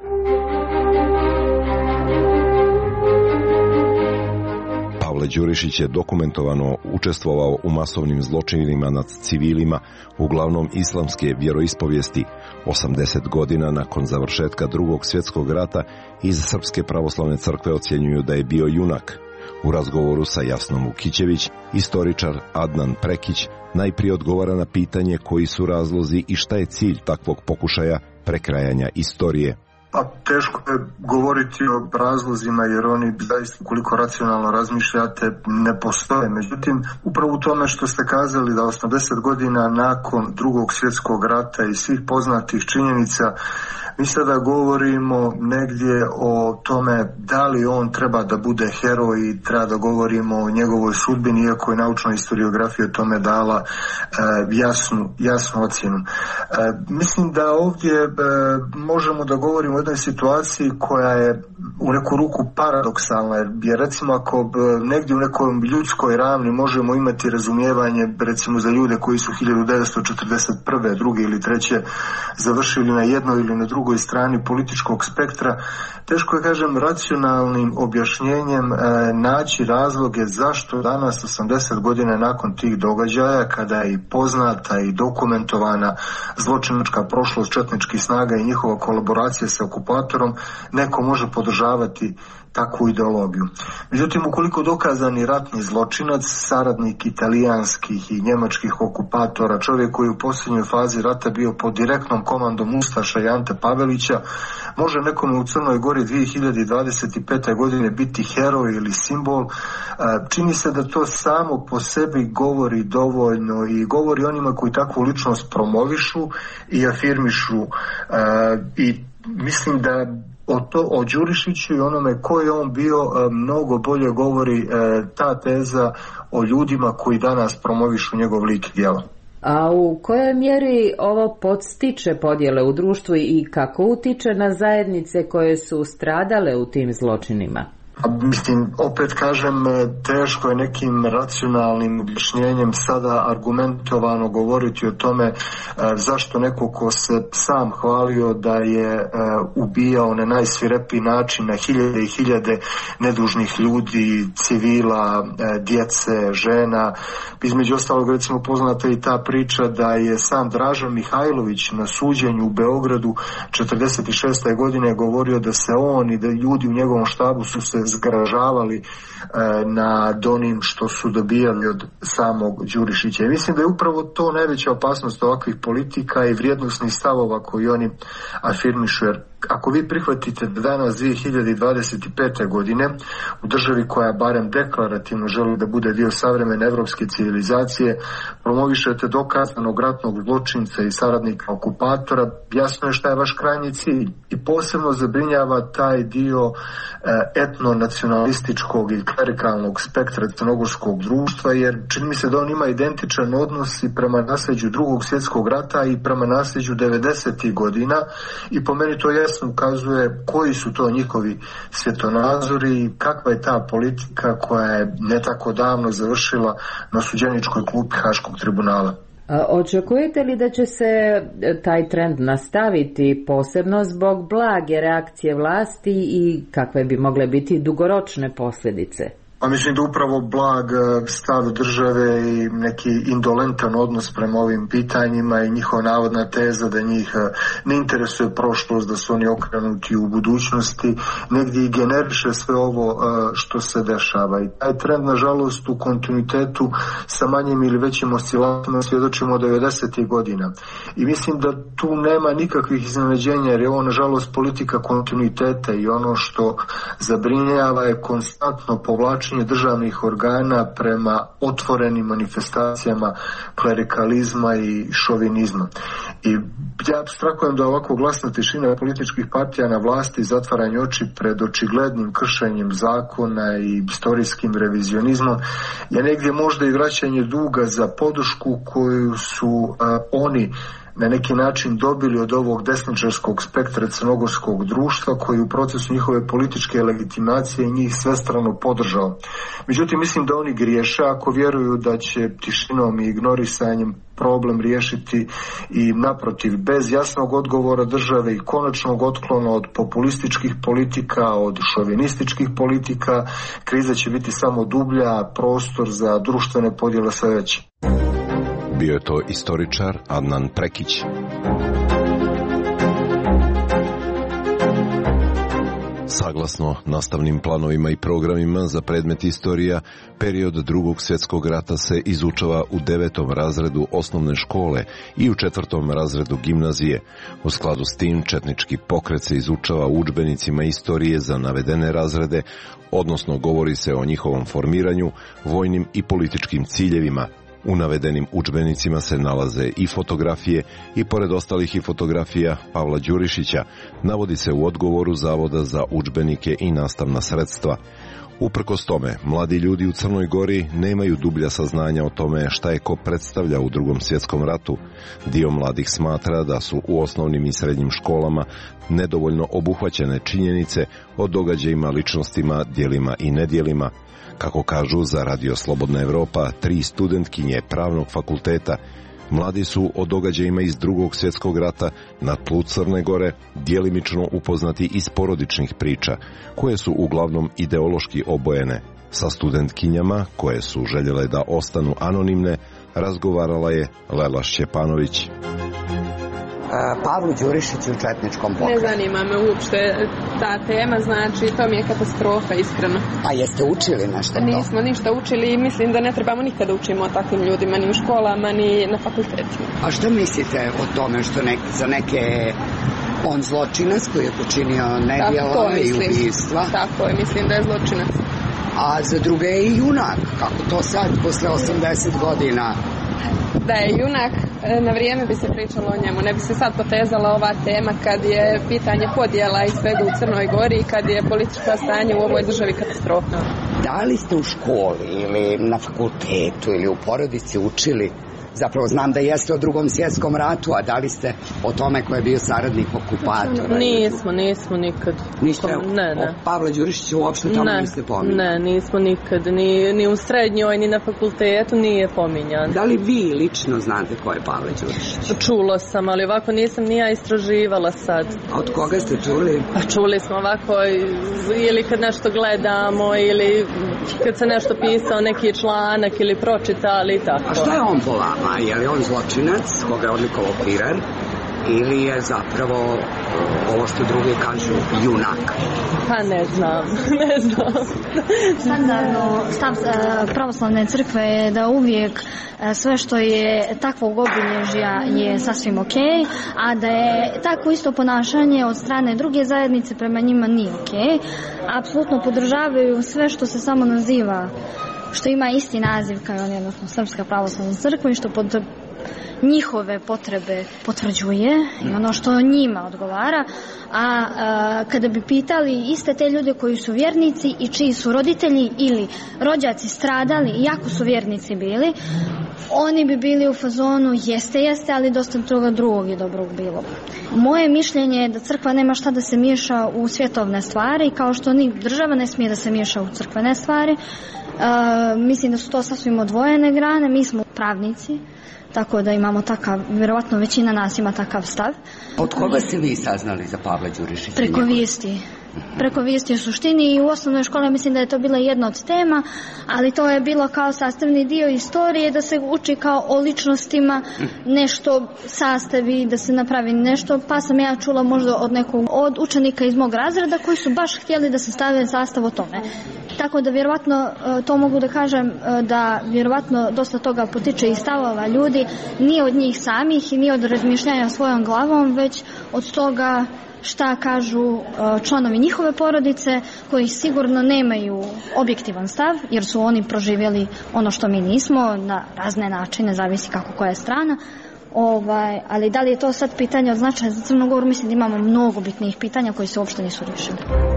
Pavle Đurišić je dokumentovano učestvovao u masovnim zločinima nad civilima, uglavnom islamske vjeroispovijesti. osamdeset godina nakon završetka Drugog svjetskog rata iz Srpske pravoslavne crkve ocjenjuju da je bio junak. U razgovoru sa Jasnom Vukićević, istoričar Adnan Prekić najprije odgovara na pitanje koji su razlozi i šta je cilj takvog pokušaja prekrajanja istorije. Pa teško je govoriti o razlozima jer oni zaista koliko racionalno razmišljate ne postoje. Međutim, upravo u tome što ste kazali da osamdeset godina nakon Drugog svjetskog rata i svih poznatih činjenica mi sada govorimo negdje o tome da li on treba da bude heroj i treba da govorimo o njegovoj sudbini, iako je naučna historiografija o tome dala e, jasnu, jasnu ocjenu. E, mislim da ovdje e, možemo da govorimo o jednoj situaciji koja je u neku ruku paradoksalna, jer recimo ako negdje u nekoj ljudskoj ravni možemo imati razumijevanje recimo za ljude koji su hiljadu devetsto četrdeset prve, druge ili treće završili na jednoj ili na drugoj strani političkog spektra, teško je, kažem, racionalnim objašnjenjem e, naći razloge zašto danas osamdeset godina nakon tih događaja, kada je i poznata i dokumentovana zločinačka prošlost četničkih snaga i njihova kolaboracija sa okupatorom, neko može podržavati takvu ideologiju. Međutim, ukoliko dokazani ratni zločinac, saradnik italijanskih i njemačkih okupatora, čovjek koji je u posljednjoj fazi rata bio pod direktnom komandom ustaša i Ante Pavelića, može nekome u Crnoj Gori dvije hiljade dvadeset pete. godine biti heroj ili simbol, čini se da to samo po sebi govori dovoljno i govori onima koji takvu ličnost promovišu i afirmišu i mislim da O, to, o Đurišiću i onome ko je on bio mnogo bolje govori e, ta teza o ljudima koji danas promovišu njegov lik i djelo. A u kojoj mjeri ovo podstiče podjele u društvu i kako utiče na zajednice koje su stradale u tim zločinima? Mislim, opet kažem, teško je nekim racionalnim objašnjenjem sada argumentovano govoriti o tome e, zašto neko ko se sam hvalio da je e, ubijao na najsvirepiji način na hiljade i hiljade nedužnih ljudi, civila, e, djece, žena. Između ostalog, recimo, poznata i ta priča da je sam Dražan Mihajlović na suđenju u Beogradu četrdeset šeste. godine govorio da se on i da ljudi u njegovom štabu su se zgražavali e, nad onim što su dobijali od samog Đurišića. I mislim da je upravo to najveća opasnost ovakvih politika i vrijednosnih stavova koji oni afirmišu. Jer ako vi prihvatite da danas dvije hiljade dvadeset pete. godine u državi koja barem deklarativno želi da bude dio savremene evropske civilizacije promovišete dokazanog ratnog zločinca i saradnika okupatora, jasno je šta je vaš krajnji cilj. I posebno zabrinjava taj dio etno-nacionalističkog i klerikalnog spektra crnogorskog društva, jer čini mi se da on ima identičan odnos i prema nasljeđu Drugog svjetskog rata i prema nasljeđu devedesetih godina i po meni to jasno ukazuje koji su to njihovi svjetonazori i kakva je ta politika koja je ne tako davno završila na osuđeničkoj klupi Haškog tribunala. Očekujete li da će se taj trend nastaviti, posebno zbog blage reakcije vlasti i kakve bi mogle biti dugoročne posljedice? Pa mislim da upravo blag stav države i neki indolentan odnos prema ovim pitanjima i njihova navodna teza da njih ne interesuje prošlost, da su oni okrenuti u budućnosti, negdje i generiše sve ovo što se dešava. I taj trend, nažalost, u kontinuitetu sa manjim ili većim oscilacijama svjedočimo od devedesetih godina. I mislim da tu nema nikakvih iznenađenja, jer je ovo, nažalost, politika kontinuiteta i ono što zabrinjava je konstantno povlačenje ponašanje državnih organa prema otvorenim manifestacijama klerikalizma i šovinizma. I ja apstrahujem da ovako glasna tišina političkih partija na vlasti, zatvaranje oči pred očiglednim kršenjem zakona i istorijskim revizionizmom je negdje možda i vraćanje duga za podršku koju su a, oni na neki način dobili od ovog desničarskog spektra crnogorskog društva koji u procesu njihove političke legitimacije njih svestrano podržao. Međutim, mislim da oni griješe ako vjeruju da će tišinom i ignorisanjem problem riješiti i naprotiv, bez jasnog odgovora države i konačnog otklona od populističkih politika, od šovinističkih politika, kriza će biti samo dublja, a prostor za društvene podjele sve veći. Bio je to istoričar Adnan Prekić. Saglasno nastavnim planovima i programima za predmet istorija, period Drugog svjetskog rata se izučava u devetom razredu osnovne škole i u četvrtom razredu gimnazije. U skladu s tim, četnički pokret se izučava u udžbenicima istorije za navedene razrede, odnosno govori se o njihovom formiranju, vojnim i političkim ciljevima. U navedenim udžbenicima se nalaze i fotografije i pored ostalih i fotografija Pavla Đurišića, navodi se u odgovoru Zavoda za udžbenike i nastavna sredstva. Uprkos tome, mladi ljudi u Crnoj Gori nemaju dublja saznanja o tome šta je ko predstavlja u Drugom svjetskom ratu. Dio mladih smatra da su u osnovnim i srednjim školama nedovoljno obuhvaćene činjenice o događajima, ličnostima, djelima i nedjelima. Kako kažu za Radio Slobodna Evropa, tri studentkinje Pravnog fakulteta, mladi su o događajima iz Drugog svjetskog rata na tlu Crne Gore djelimično upoznati iz porodičnih priča, koje su uglavnom ideološki obojene. Sa studentkinjama, koje su željele da ostanu anonimne, razgovarala je Lela Šćepanović. Pavlu Đurišiću u četničkom pokretu. Ne zanima me uopšte ta tema, znači to mi je katastrofa, iskreno. A jeste učili nešto to? Nismo ništa učili i mislim da ne trebamo nikada učimo o takvim ljudima, ni u školama, ni na fakultetima. A što mislite o tome što nek, za neke on zločinac koji je počinio nedjela i ubijstva? Tako je, mislim da je zločinac. A za druge je i junak, kako to sad, posle osamdeset godina? Da je junak, na vrijeme bi se pričalo o njemu. Ne bi se sad potezala ova tema kad je pitanje podjela i svega u Crnoj Gori i kad je političko stanje u ovoj državi katastrofno. Da li ste u školi ili na fakultetu ili u porodici učili? Zapravo znam da jeste o Drugom svjetskom ratu, a da li ste o tome ko je bio saradnik okupatora? Nismo, nismo nikad. Niste ne, ne. o Pavle Đurišiću uopšte tamo ne, niste pominjali? Ne, nismo nikad. Ni, ni u srednjoj, ni na fakultetu nije pominjan. Da li vi lično znate ko je Pavle Đurišić? Čulo sam, ali ovako nisam ni ja istraživala sad. A od koga ste čuli? Pa čuli smo ovako ili kad nešto gledamo ili kad se nešto pisao neki članak ili pročitali i tako. A šta je on po vama? A je li on zločinac, koga je odlikovao Pirar, ili je zapravo ovo što drugi kažu junak? Pa ne znam, ne znam. Standardno stav pravoslavne crkve je da uvijek sve što je takvog obilježja je sasvim ok, a da je takvo isto ponašanje od strane druge zajednice prema njima nije ok. Apsolutno podržavaju sve što se samo naziva, što ima isti naziv kao on, odnosno Srpska pravoslavna crkva i što pod njihove potrebe potvrđuje i ono što njima odgovara, a, a kada bi pitali iste te ljude koji su vjernici i čiji su roditelji ili rođaci stradali, iako su vjernici bili, oni bi bili u fazonu jeste, jeste, ali dosta toga drugog i dobrog bilo. Moje mišljenje je da crkva nema šta da se miješa u svjetovne stvari, kao što ni država ne smije da se miješa u crkvene stvari. Uh, mislim da su to sasvim odvojene grane, mi smo pravnici, tako da imamo takav, vjerovatno većina nas ima takav stav. Od koga ste vi saznali za Pavla Đurišića? Preko vijesti. Preko vijesti u suštini i u osnovnoj školi mislim da je to bila jedna od tema, ali to je bilo kao sastavni dio istorije, da se uči kao o ličnostima, nešto sastavi, da se napravi nešto, pa sam ja čula možda od nekog od učenika iz mog razreda koji su baš htjeli da se stave sastav o tome. Tako da vjerovatno to mogu da kažem da vjerovatno dosta toga potiče iz stavova ljudi, nije od njih samih i nije od razmišljanja svojom glavom, već od toga šta kažu članovi njihove porodice koji sigurno nemaju objektivan stav jer su oni proživjeli ono što mi nismo na razne načine, zavisi kako koja je strana. Ovaj, ali da li je to sad pitanje od značaja za Crnu Goru? Mislim da imamo mnogo bitnijih pitanja koji se uopšte nisu riješili.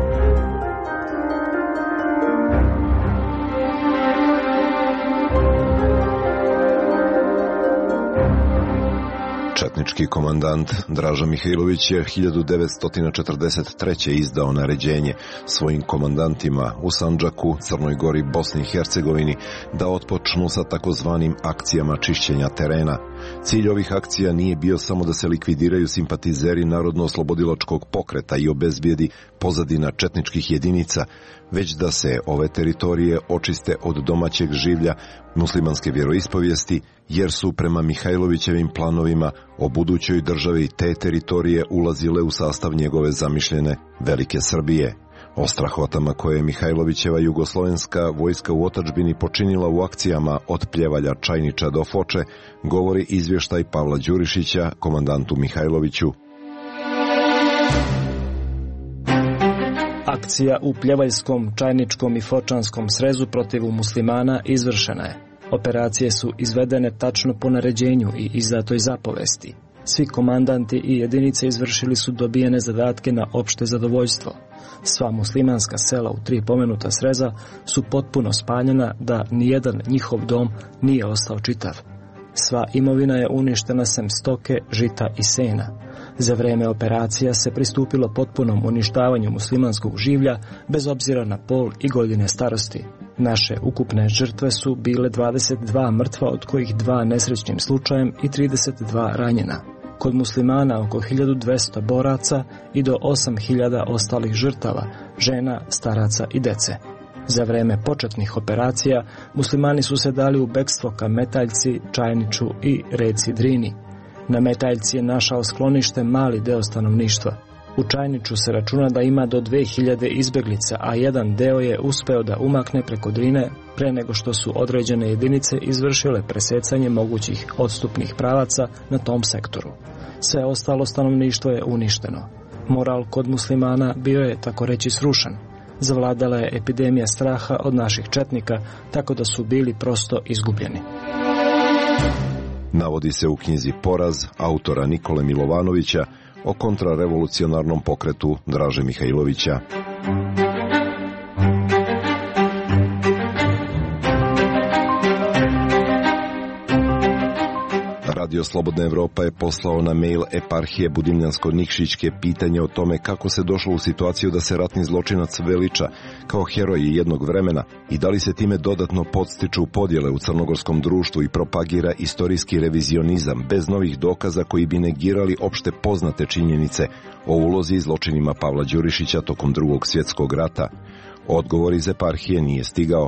Četnički komandant Draža Mihajlović je hiljadu devetsto četrdeset treće. izdao naređenje svojim komandantima u Sandžaku, Crnoj Gori, Bosni i Hercegovini da otpočnu sa takozvanim akcijama čišćenja terena. Cilj ovih akcija nije bio samo da se likvidiraju simpatizeri narodno-oslobodilačkog pokreta i obezbijedi pozadina četničkih jedinica, već da se ove teritorije očiste od domaćeg življa muslimanske vjeroispovijesti, jer su prema Mihajlovićevim planovima o budućoj državi te teritorije ulazile u sastav njegove zamišljene Velike Srbije. O strahotama koje je Mihajlovićeva jugoslovenska vojska u otadžbini počinila u akcijama od Pljevalja, Čajniča do Foče, govori izvještaj Pavla Đurišića, komandantu Mihajloviću. Akcija u Pljevaljskom, Čajničkom i Fočanskom srezu protiv muslimana izvršena je. Operacije su izvedene tačno po naređenju i izdatoj zapovesti. Svi komandanti i jedinice izvršili su dobijene zadatke na opšte zadovoljstvo. Sva muslimanska sela u tri pomenuta sreza su potpuno spaljena da nijedan njihov dom nije ostao čitav. Sva imovina je uništena sem stoke, žita i sena. Za vreme operacija se pristupilo potpunom uništavanju muslimanskog življa bez obzira na pol i godine starosti. Naše ukupne žrtve su bile dvadeset dva mrtva, od kojih dva nesrećnim slučajem i trideset dva ranjena. Kod muslimana oko hiljadu dvesta boraca i do osam hiljada ostalih žrtava, žena, staraca i dece. Za vreme početnih operacija muslimani su se dali u bekstvo ka Metaljci, Čajniču i reci Drini. Na Metaljci je našao sklonište mali deo stanovništva. U Čajniču se računa da ima do dve hiljade izbeglica, a jedan deo je uspeo da umakne preko Drine pre nego što su određene jedinice izvršile presecanje mogućih odstupnih pravaca na tom sektoru. Sve ostalo stanovništvo je uništeno. Moral kod muslimana bio je, tako reći, srušen. Zavladala je epidemija straha od naših četnika, tako da su bili prosto izgubljeni. Navodi se u knjizi Poraz autora Nikole Milovanovića o kontrarevolucionarnom pokretu Draže Mihajlovića. Radio Slobodna Evropa je poslao na mail eparhije Budimljansko-Nikšićke pitanje o tome kako se došlo u situaciju da se ratni zločinac veliča kao heroj jednog vremena i da li se time dodatno podstiču podjele u crnogorskom društvu i propagira istorijski revizionizam bez novih dokaza koji bi negirali opšte poznate činjenice o ulozi i zločinima Pavla Đurišića tokom Drugog svjetskog rata. Odgovor iz eparhije nije stigao.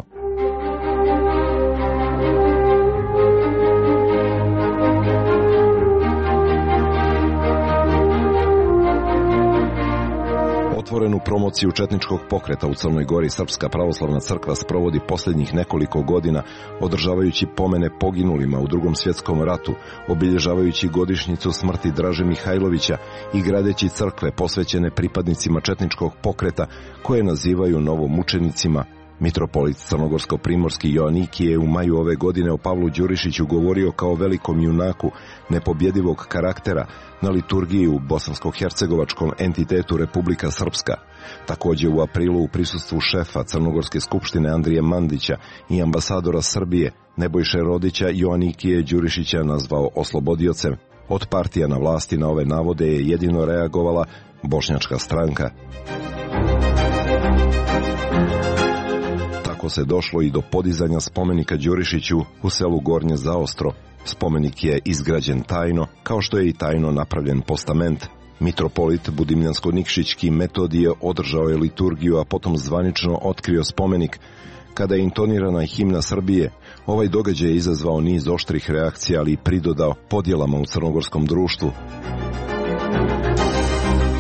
Otvorenu promociju četničkog pokreta u Crnoj Gori Srpska pravoslavna crkva sprovodi posljednjih nekoliko godina, održavajući pomene poginulima u Drugom svjetskom ratu, obilježavajući godišnjicu smrti Draže Mihajlovića i gradeći crkve posvećene pripadnicima četničkog pokreta koje nazivaju novomučenicima. Mitropolit crnogorsko-primorski Joanikije je u maju ove godine o Pavlu Đurišiću govorio kao velikom junaku nepobjedivog karaktera na liturgiji u bosansko-hercegovačkom entitetu Republika Srpska. Također u aprilu u prisustvu šefa Crnogorske skupštine Andrije Mandića i ambasadora Srbije Nebojše Rodića Joanikije Đurišića nazvao oslobodiocem. Od partija na vlasti na ove navode je jedino reagovala Bošnjačka stranka. Tako se došlo i do podizanja spomenika Đurišiću u selu Gornje Zaostro. Spomenik je izgrađen tajno, kao što je i tajno napravljen postament. Mitropolit Budimljansko-Nikšićki Metodije održao je liturgiju, a potom zvanično otkrio spomenik. Kada je intonirana himna Srbije, ovaj događaj je izazvao niz oštrih reakcija, ali i pridodao podjelama u crnogorskom društvu.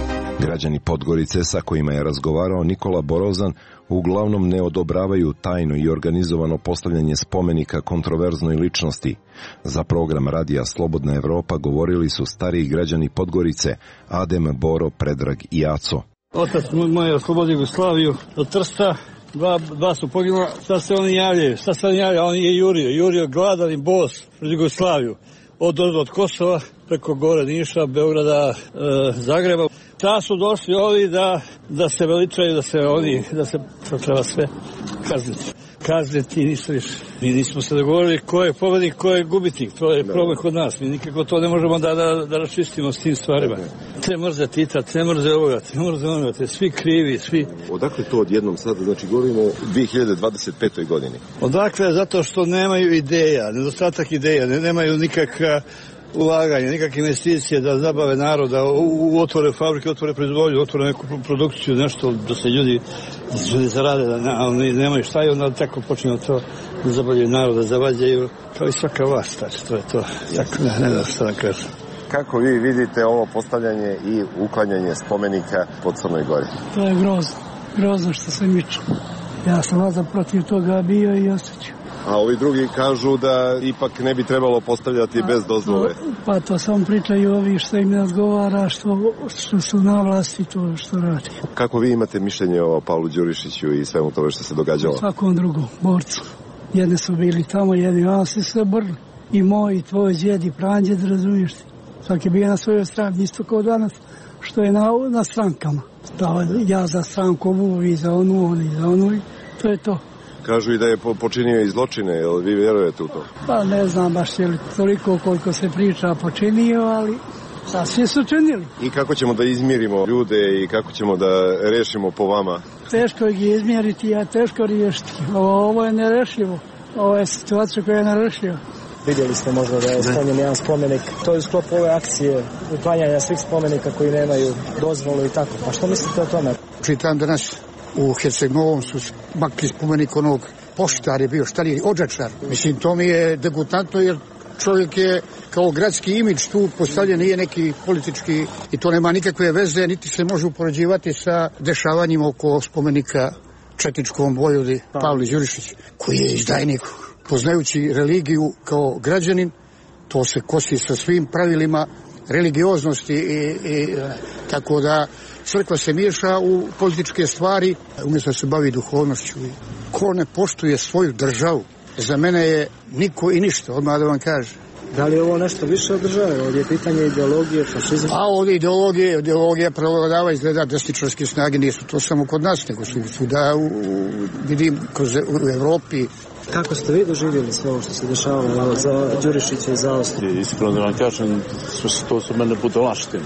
Građani Podgorice sa kojima je razgovarao Nikola Borozan uglavnom ne odobravaju tajno i organizovano postavljanje spomenika kontroverznoj ličnosti. Za program radija Slobodna Evropa govorili su stariji građani Podgorice Adem, Boro, Predrag i Aco. Otac moj je oslobodio Jugoslaviju od Trsta, dva, dva su poginula, šta se oni javljaju, šta se oni javljaju, on je jurio, jurio gladan i bos pred Jugoslaviju, od, od, od Kosova preko gore Niša, Beograda, e, Zagreba. Ta su došli ovdje da, da se veličaju, da se oni, da se to treba sve kazniti. Kazniti nisu više. Mi nismo se dogovorili ko je pobednik, ko je gubitnik. To je problem kod nas. Mi nikako to ne možemo da, da, da raščistimo s tim stvarima. Te mrze Tita, te mrze ovoga, te mrze onoga, te svi krivi, svi. Odakle to odjednom sada? Znači govorimo o dvije hiljade dvadeset petoj godini. Odakle? Zato što nemaju ideja, nedostatak ideja, ne, nemaju nikakva ulaganje, nikakve investicije da zabave naroda, u, u otvore fabrike, otvore proizvodnju, otvore neku produkciju, nešto da se ljudi, da se ljudi zarade, da ne, oni nemaju šta i onda tako počinju to da zabavljaju naroda, zavađaju, kao i svaka vlast, znači to je to, tako ne, ne znam šta da kažem. Kako vi vidite ovo postavljanje i uklanjanje spomenika po Crnoj Gori? To je grozno, grozno što se miču. Ja sam vazda protiv toga bio i osjećam. A ovi drugi kažu da ipak ne bi trebalo postavljati bez dozvole. Pa to samo pričaju ovi što im ne odgovara, što, što su na vlasti, to što radi. Kako vi imate mišljenje o Pavlu Đurišiću i svemu tome što se događalo? Svakom drugom, borcu. Jedni su bili tamo, jedni vam se sve brli. I moj, i tvoj djed, i pranđed, razumiješ ti. Svaki je bio na svojoj strani, isto kao danas, što je na, na strankama. Da, ja za stranku ovu, i za onu, oni za onu, i to je to. Kažu i da je počinio i zločine, jel vi vjerujete u to? Pa ne znam baš je li toliko koliko se priča počinio, ali da, svi su činili. I kako ćemo da izmirimo ljude i kako ćemo da rešimo po vama? Teško ih je izmjeriti, a teško riješiti. Ovo, ovo je nerešivo. Ovo je situacija koja je nerešiva. Vidjeli ste možda da je sklonjen jedan spomenik. To je u sklopu ove akcije uklanjanja svih spomenika koji nemaju dozvolu i tako. A što mislite o tome? Čitam danas u Herceg-Novom su makli spomenik onog poštar je bio, šta li je, odžačar. Mislim, to mi je degutantno jer čovjek je kao gradski imidž tu postavljen, nije neki politički i to nema nikakve veze, niti se može upoređivati sa dešavanjima oko spomenika četničkom vojvodi Pavli Đurišić, koji je izdajnik. Poznajući religiju kao građanin, to se kosi sa svim pravilima religioznosti i, i tako da crkva se miješa u političke stvari, umjesto da se bavi duhovnošću. Ko ne poštuje svoju državu, za mene je niko i ništa, odmah da vam kažem. Da li je ovo nešto više od države? Ovdje je pitanje ideologije, fašizma? A ovdje ideologije, ideologija prevladava, izgleda desničarske snage, nisu to samo kod nas, nego su svuda u, vidim kroz u Evropi. Kako ste vi doživjeli sve ovo što se dešavalo za Đurišića i za ostale? Iskreno da vam kažem, to su mene budalaštine.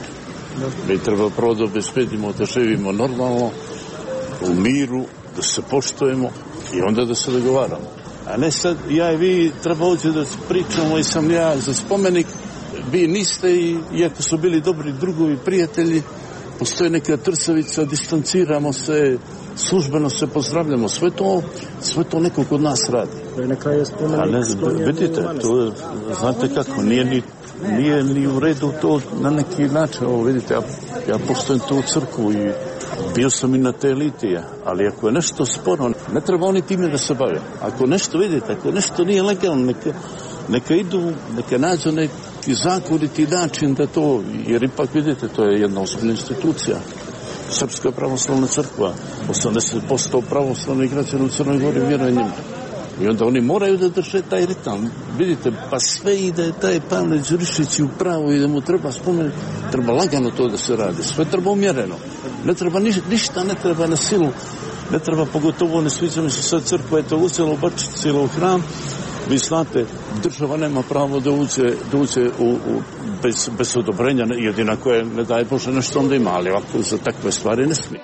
Mi treba prvo da obezbedimo da živimo normalno, u miru, da se poštujemo i onda da se dogovaramo. A ne sad, ja i vi treba ovdje da pričamo i sam ja za spomenik, vi niste i iako su bili dobri drugovi, prijatelji, postoji neka trsavica, distanciramo se, službeno se pozdravljamo, sve to, sve to neko kod nas radi. Neka je spomenik. A ne, vidite, to, znate kako, nije ni, nije ni u redu to na neki način, ovo vidite, ja, ja poštujem tu crkvu i bio sam i na te litije, ali ako je nešto sporo, ne treba oni time da se bave. Ako nešto vidite, ako nešto nije legalno, neka, neka idu, neka nađu neki zakoniti način da to, jer ipak vidite, to je jedna ozbiljna institucija. Srpska pravoslavna crkva, osamdeset posto pravoslavnih građana u Crnoj Gori vjeruje njima. I onda oni moraju da drže taj ritam. Vidite, pa sve i da je taj Pavle Đurišić u pravu i da mu treba spomenuti, treba lagano to da se radi. Sve treba umjereno. Ne treba niš, ništa, ne treba na silu. Ne treba, pogotovo ne sviđa mi se sad crkva je to uzela u Bačvici ili u hram. Vi znate, država nema pravo da uđe, da uđe u, u, bez, bez odobrenja, jedina koje ne daje Bože nešto onda ima, ali ovako za takve stvari ne smije.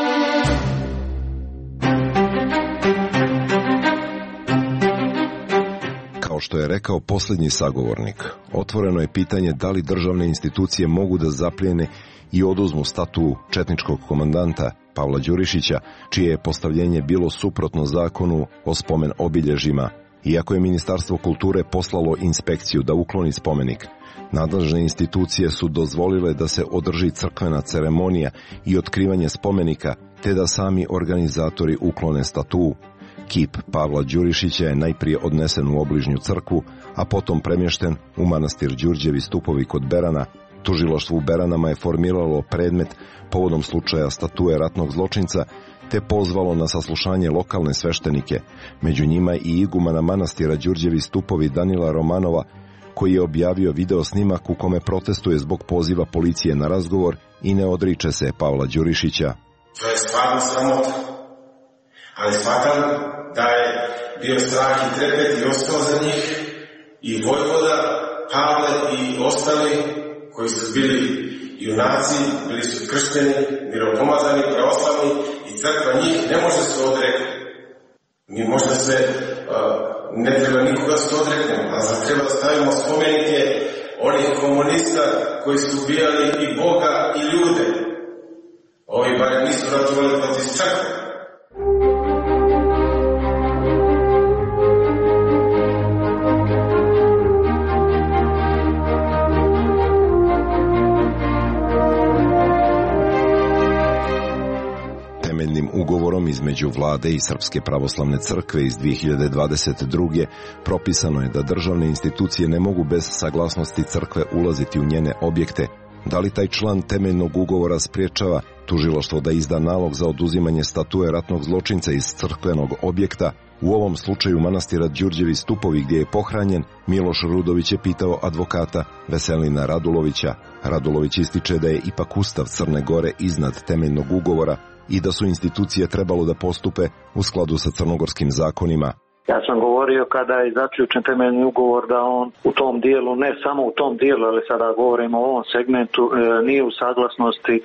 Kao što je rekao posljednji sagovornik, otvoreno je pitanje da li državne institucije mogu da zaplijene i oduzmu statu četničkog komandanta Pavla Đurišića, čije je postavljenje bilo suprotno zakonu o spomen obilježjima. Iako je Ministarstvo kulture poslalo inspekciju da ukloni spomenik, Nadležne institucije su dozvolile da se održi crkvena ceremonija i otkrivanje spomenika, te da sami organizatori uklone statue. Kip Pavla Đurišića je najprije odnesen u obližnju crkvu, a potom premješten u manastir Đurđevi stupovi kod Berana. Tužilaštvo u Beranama je formiralo predmet povodom slučaja statue ratnog zločinca, te pozvalo na saslušanje lokalne sveštenike, među njima i igumana manastira Đurđevi stupovi Danila Romanova, koji je objavio video snimak u kome protestuje zbog poziva policije na razgovor i ne odriče se Pavla Đurišića. To je stvarno sramota, ali shvatam da je bio strah i trepet i ostao za njih i Vojvoda, Pavle i ostali koji su bili junaci, bili su kršteni, miropomazani, pravoslavni i crkva njih ne može se odrekti. Mi možda se, uh, ne treba nikoga se odreknemo, a za treba da stavimo spomenike onih komunista koji su ubijali i Boga i ljude. Ovi barem nisu ratovali protiv crkve. Temeljnim ugovorom između vlade i Srpske pravoslavne crkve iz dvije hiljade dvadeset druge propisano je da državne institucije ne mogu bez saglasnosti crkve ulaziti u njene objekte. Da li taj član temeljnog ugovora spriječava tužilaštvo da izda nalog za oduzimanje statue ratnog zločinca iz crkvenog objekta? U ovom slučaju manastira Đurđevi stupovi gdje je pohranjen, Miloš Rudović je pitao advokata Veselina Radulovića. Radulović ističe da je ipak Ustav Crne Gore iznad temeljnog ugovora i da su institucije trebalo da postupe u skladu sa crnogorskim zakonima. Ja sam govorio kada je zaključen temeljni ugovor da on u tom dijelu, ne samo u tom dijelu, ali sada govorimo o ovom segmentu, e, nije u saglasnosti e,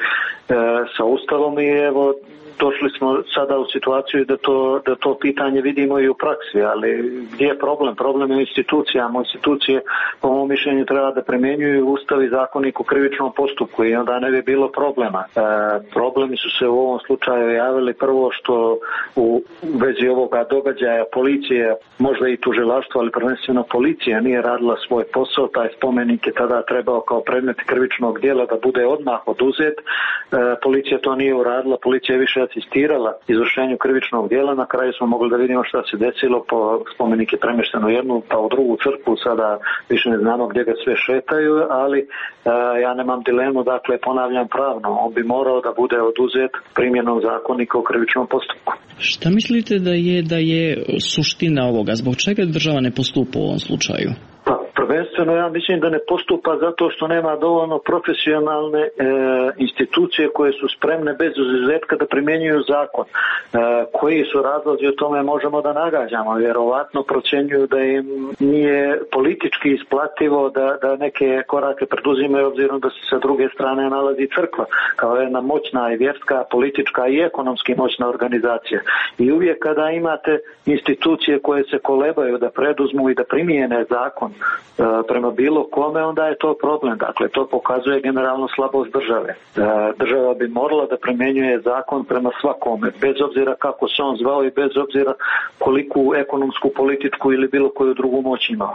sa Ustavom i evo došli smo sada u situaciju da to, da to pitanje vidimo i u praksi, ali gdje je problem? Problem je u institucijama. Institucije, po mom mišljenju, treba da primjenjuju Ustav i zakonik u krivičnom postupku i onda ne bi bilo problema. E, problemi su se u ovom slučaju javili prvo što u vezi ovoga događaja policije, možda i tužilaštvo, ali prvenstveno policija nije radila svoj posao. Taj spomenik je tada trebao kao predmet krivičnog djela da bude odmah oduzet. E, policija to nije uradila, policija je više asistirala izvršenju krivičnog djela. Na kraju smo mogli da vidimo šta se desilo, po spomenik je premješten u jednu pa u drugu crkvu, sada više ne znamo gdje ga sve šetaju, ali e, ja nemam dilemu, dakle ponavljam pravno, on bi morao da bude oduzet primjenom zakonika u krivičnom postupku. Šta mislite da je da je suština ovoga? Zbog čega država ne postupa u ovom slučaju? Pa, prvenstveno ja mislim da ne postupa zato što nema dovoljno profesionalne e, institucije koje su spremne bez izuzetka da primjenjuju zakon. E, koji su razlozi o tome možemo da nagađamo. Vjerovatno procjenjuju da im nije politički isplativo da, da neke korake preduzimaju obzirom da se sa druge strane nalazi crkva kao jedna moćna i vjerska, politička i ekonomski moćna organizacija. I uvijek kada imate institucije koje se kolebaju da preduzmu i da primijene zakon prema bilo kome, onda je to problem. Dakle, to pokazuje generalno slabost države. Država bi morala da primjenjuje zakon prema svakome, bez obzira kako se on zvao i bez obzira koliku ekonomsku, političku ili bilo koju drugu moć imao.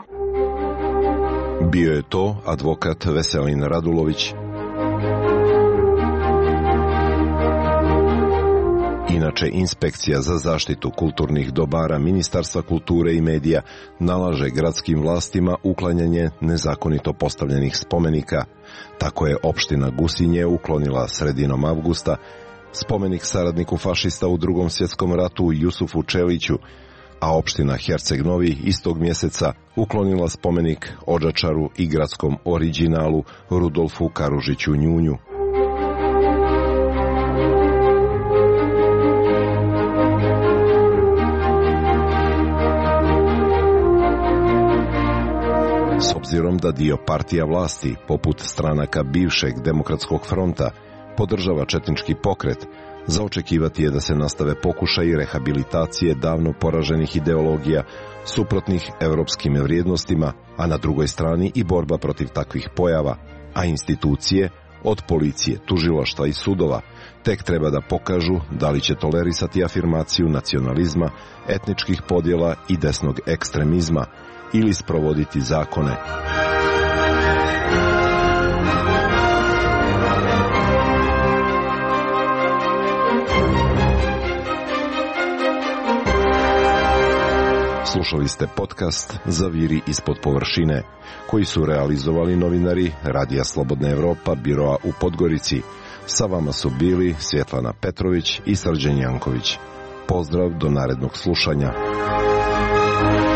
Bio je to advokat Veselin Radulović. Inače, Inspekcija za zaštitu kulturnih dobara Ministarstva kulture i medija nalaže gradskim vlastima uklanjanje nezakonito postavljenih spomenika. Tako je opština Gusinje uklonila sredinom avgusta spomenik saradniku fašista u Drugom svjetskom ratu Jusufu Čeliću, a opština Herceg Novi istog mjeseca uklonila spomenik Odžačaru i gradskom originalu Rudolfu Karužiću Njunju. S obzirom da dio partija vlasti, poput stranaka bivšeg Demokratskog fronta, podržava četnički pokret, za očekivati je da se nastave pokušaji rehabilitacije davno poraženih ideologija suprotnih evropskim vrijednostima, a na drugoj strani i borba protiv takvih pojava, a institucije, od policije, tužilaštva i sudova, tek treba da pokažu da li će tolerisati afirmaciju nacionalizma, etničkih podjela i desnog ekstremizma, ili sprovoditi zakone. Slušali ste podcast Zaviri ispod površine, koji su realizovali novinari Radija Slobodna Evropa, biroa u Podgorici. Sa vama su bili Svjetlana Petrović i Srđan Janković. Pozdrav do narednog slušanja.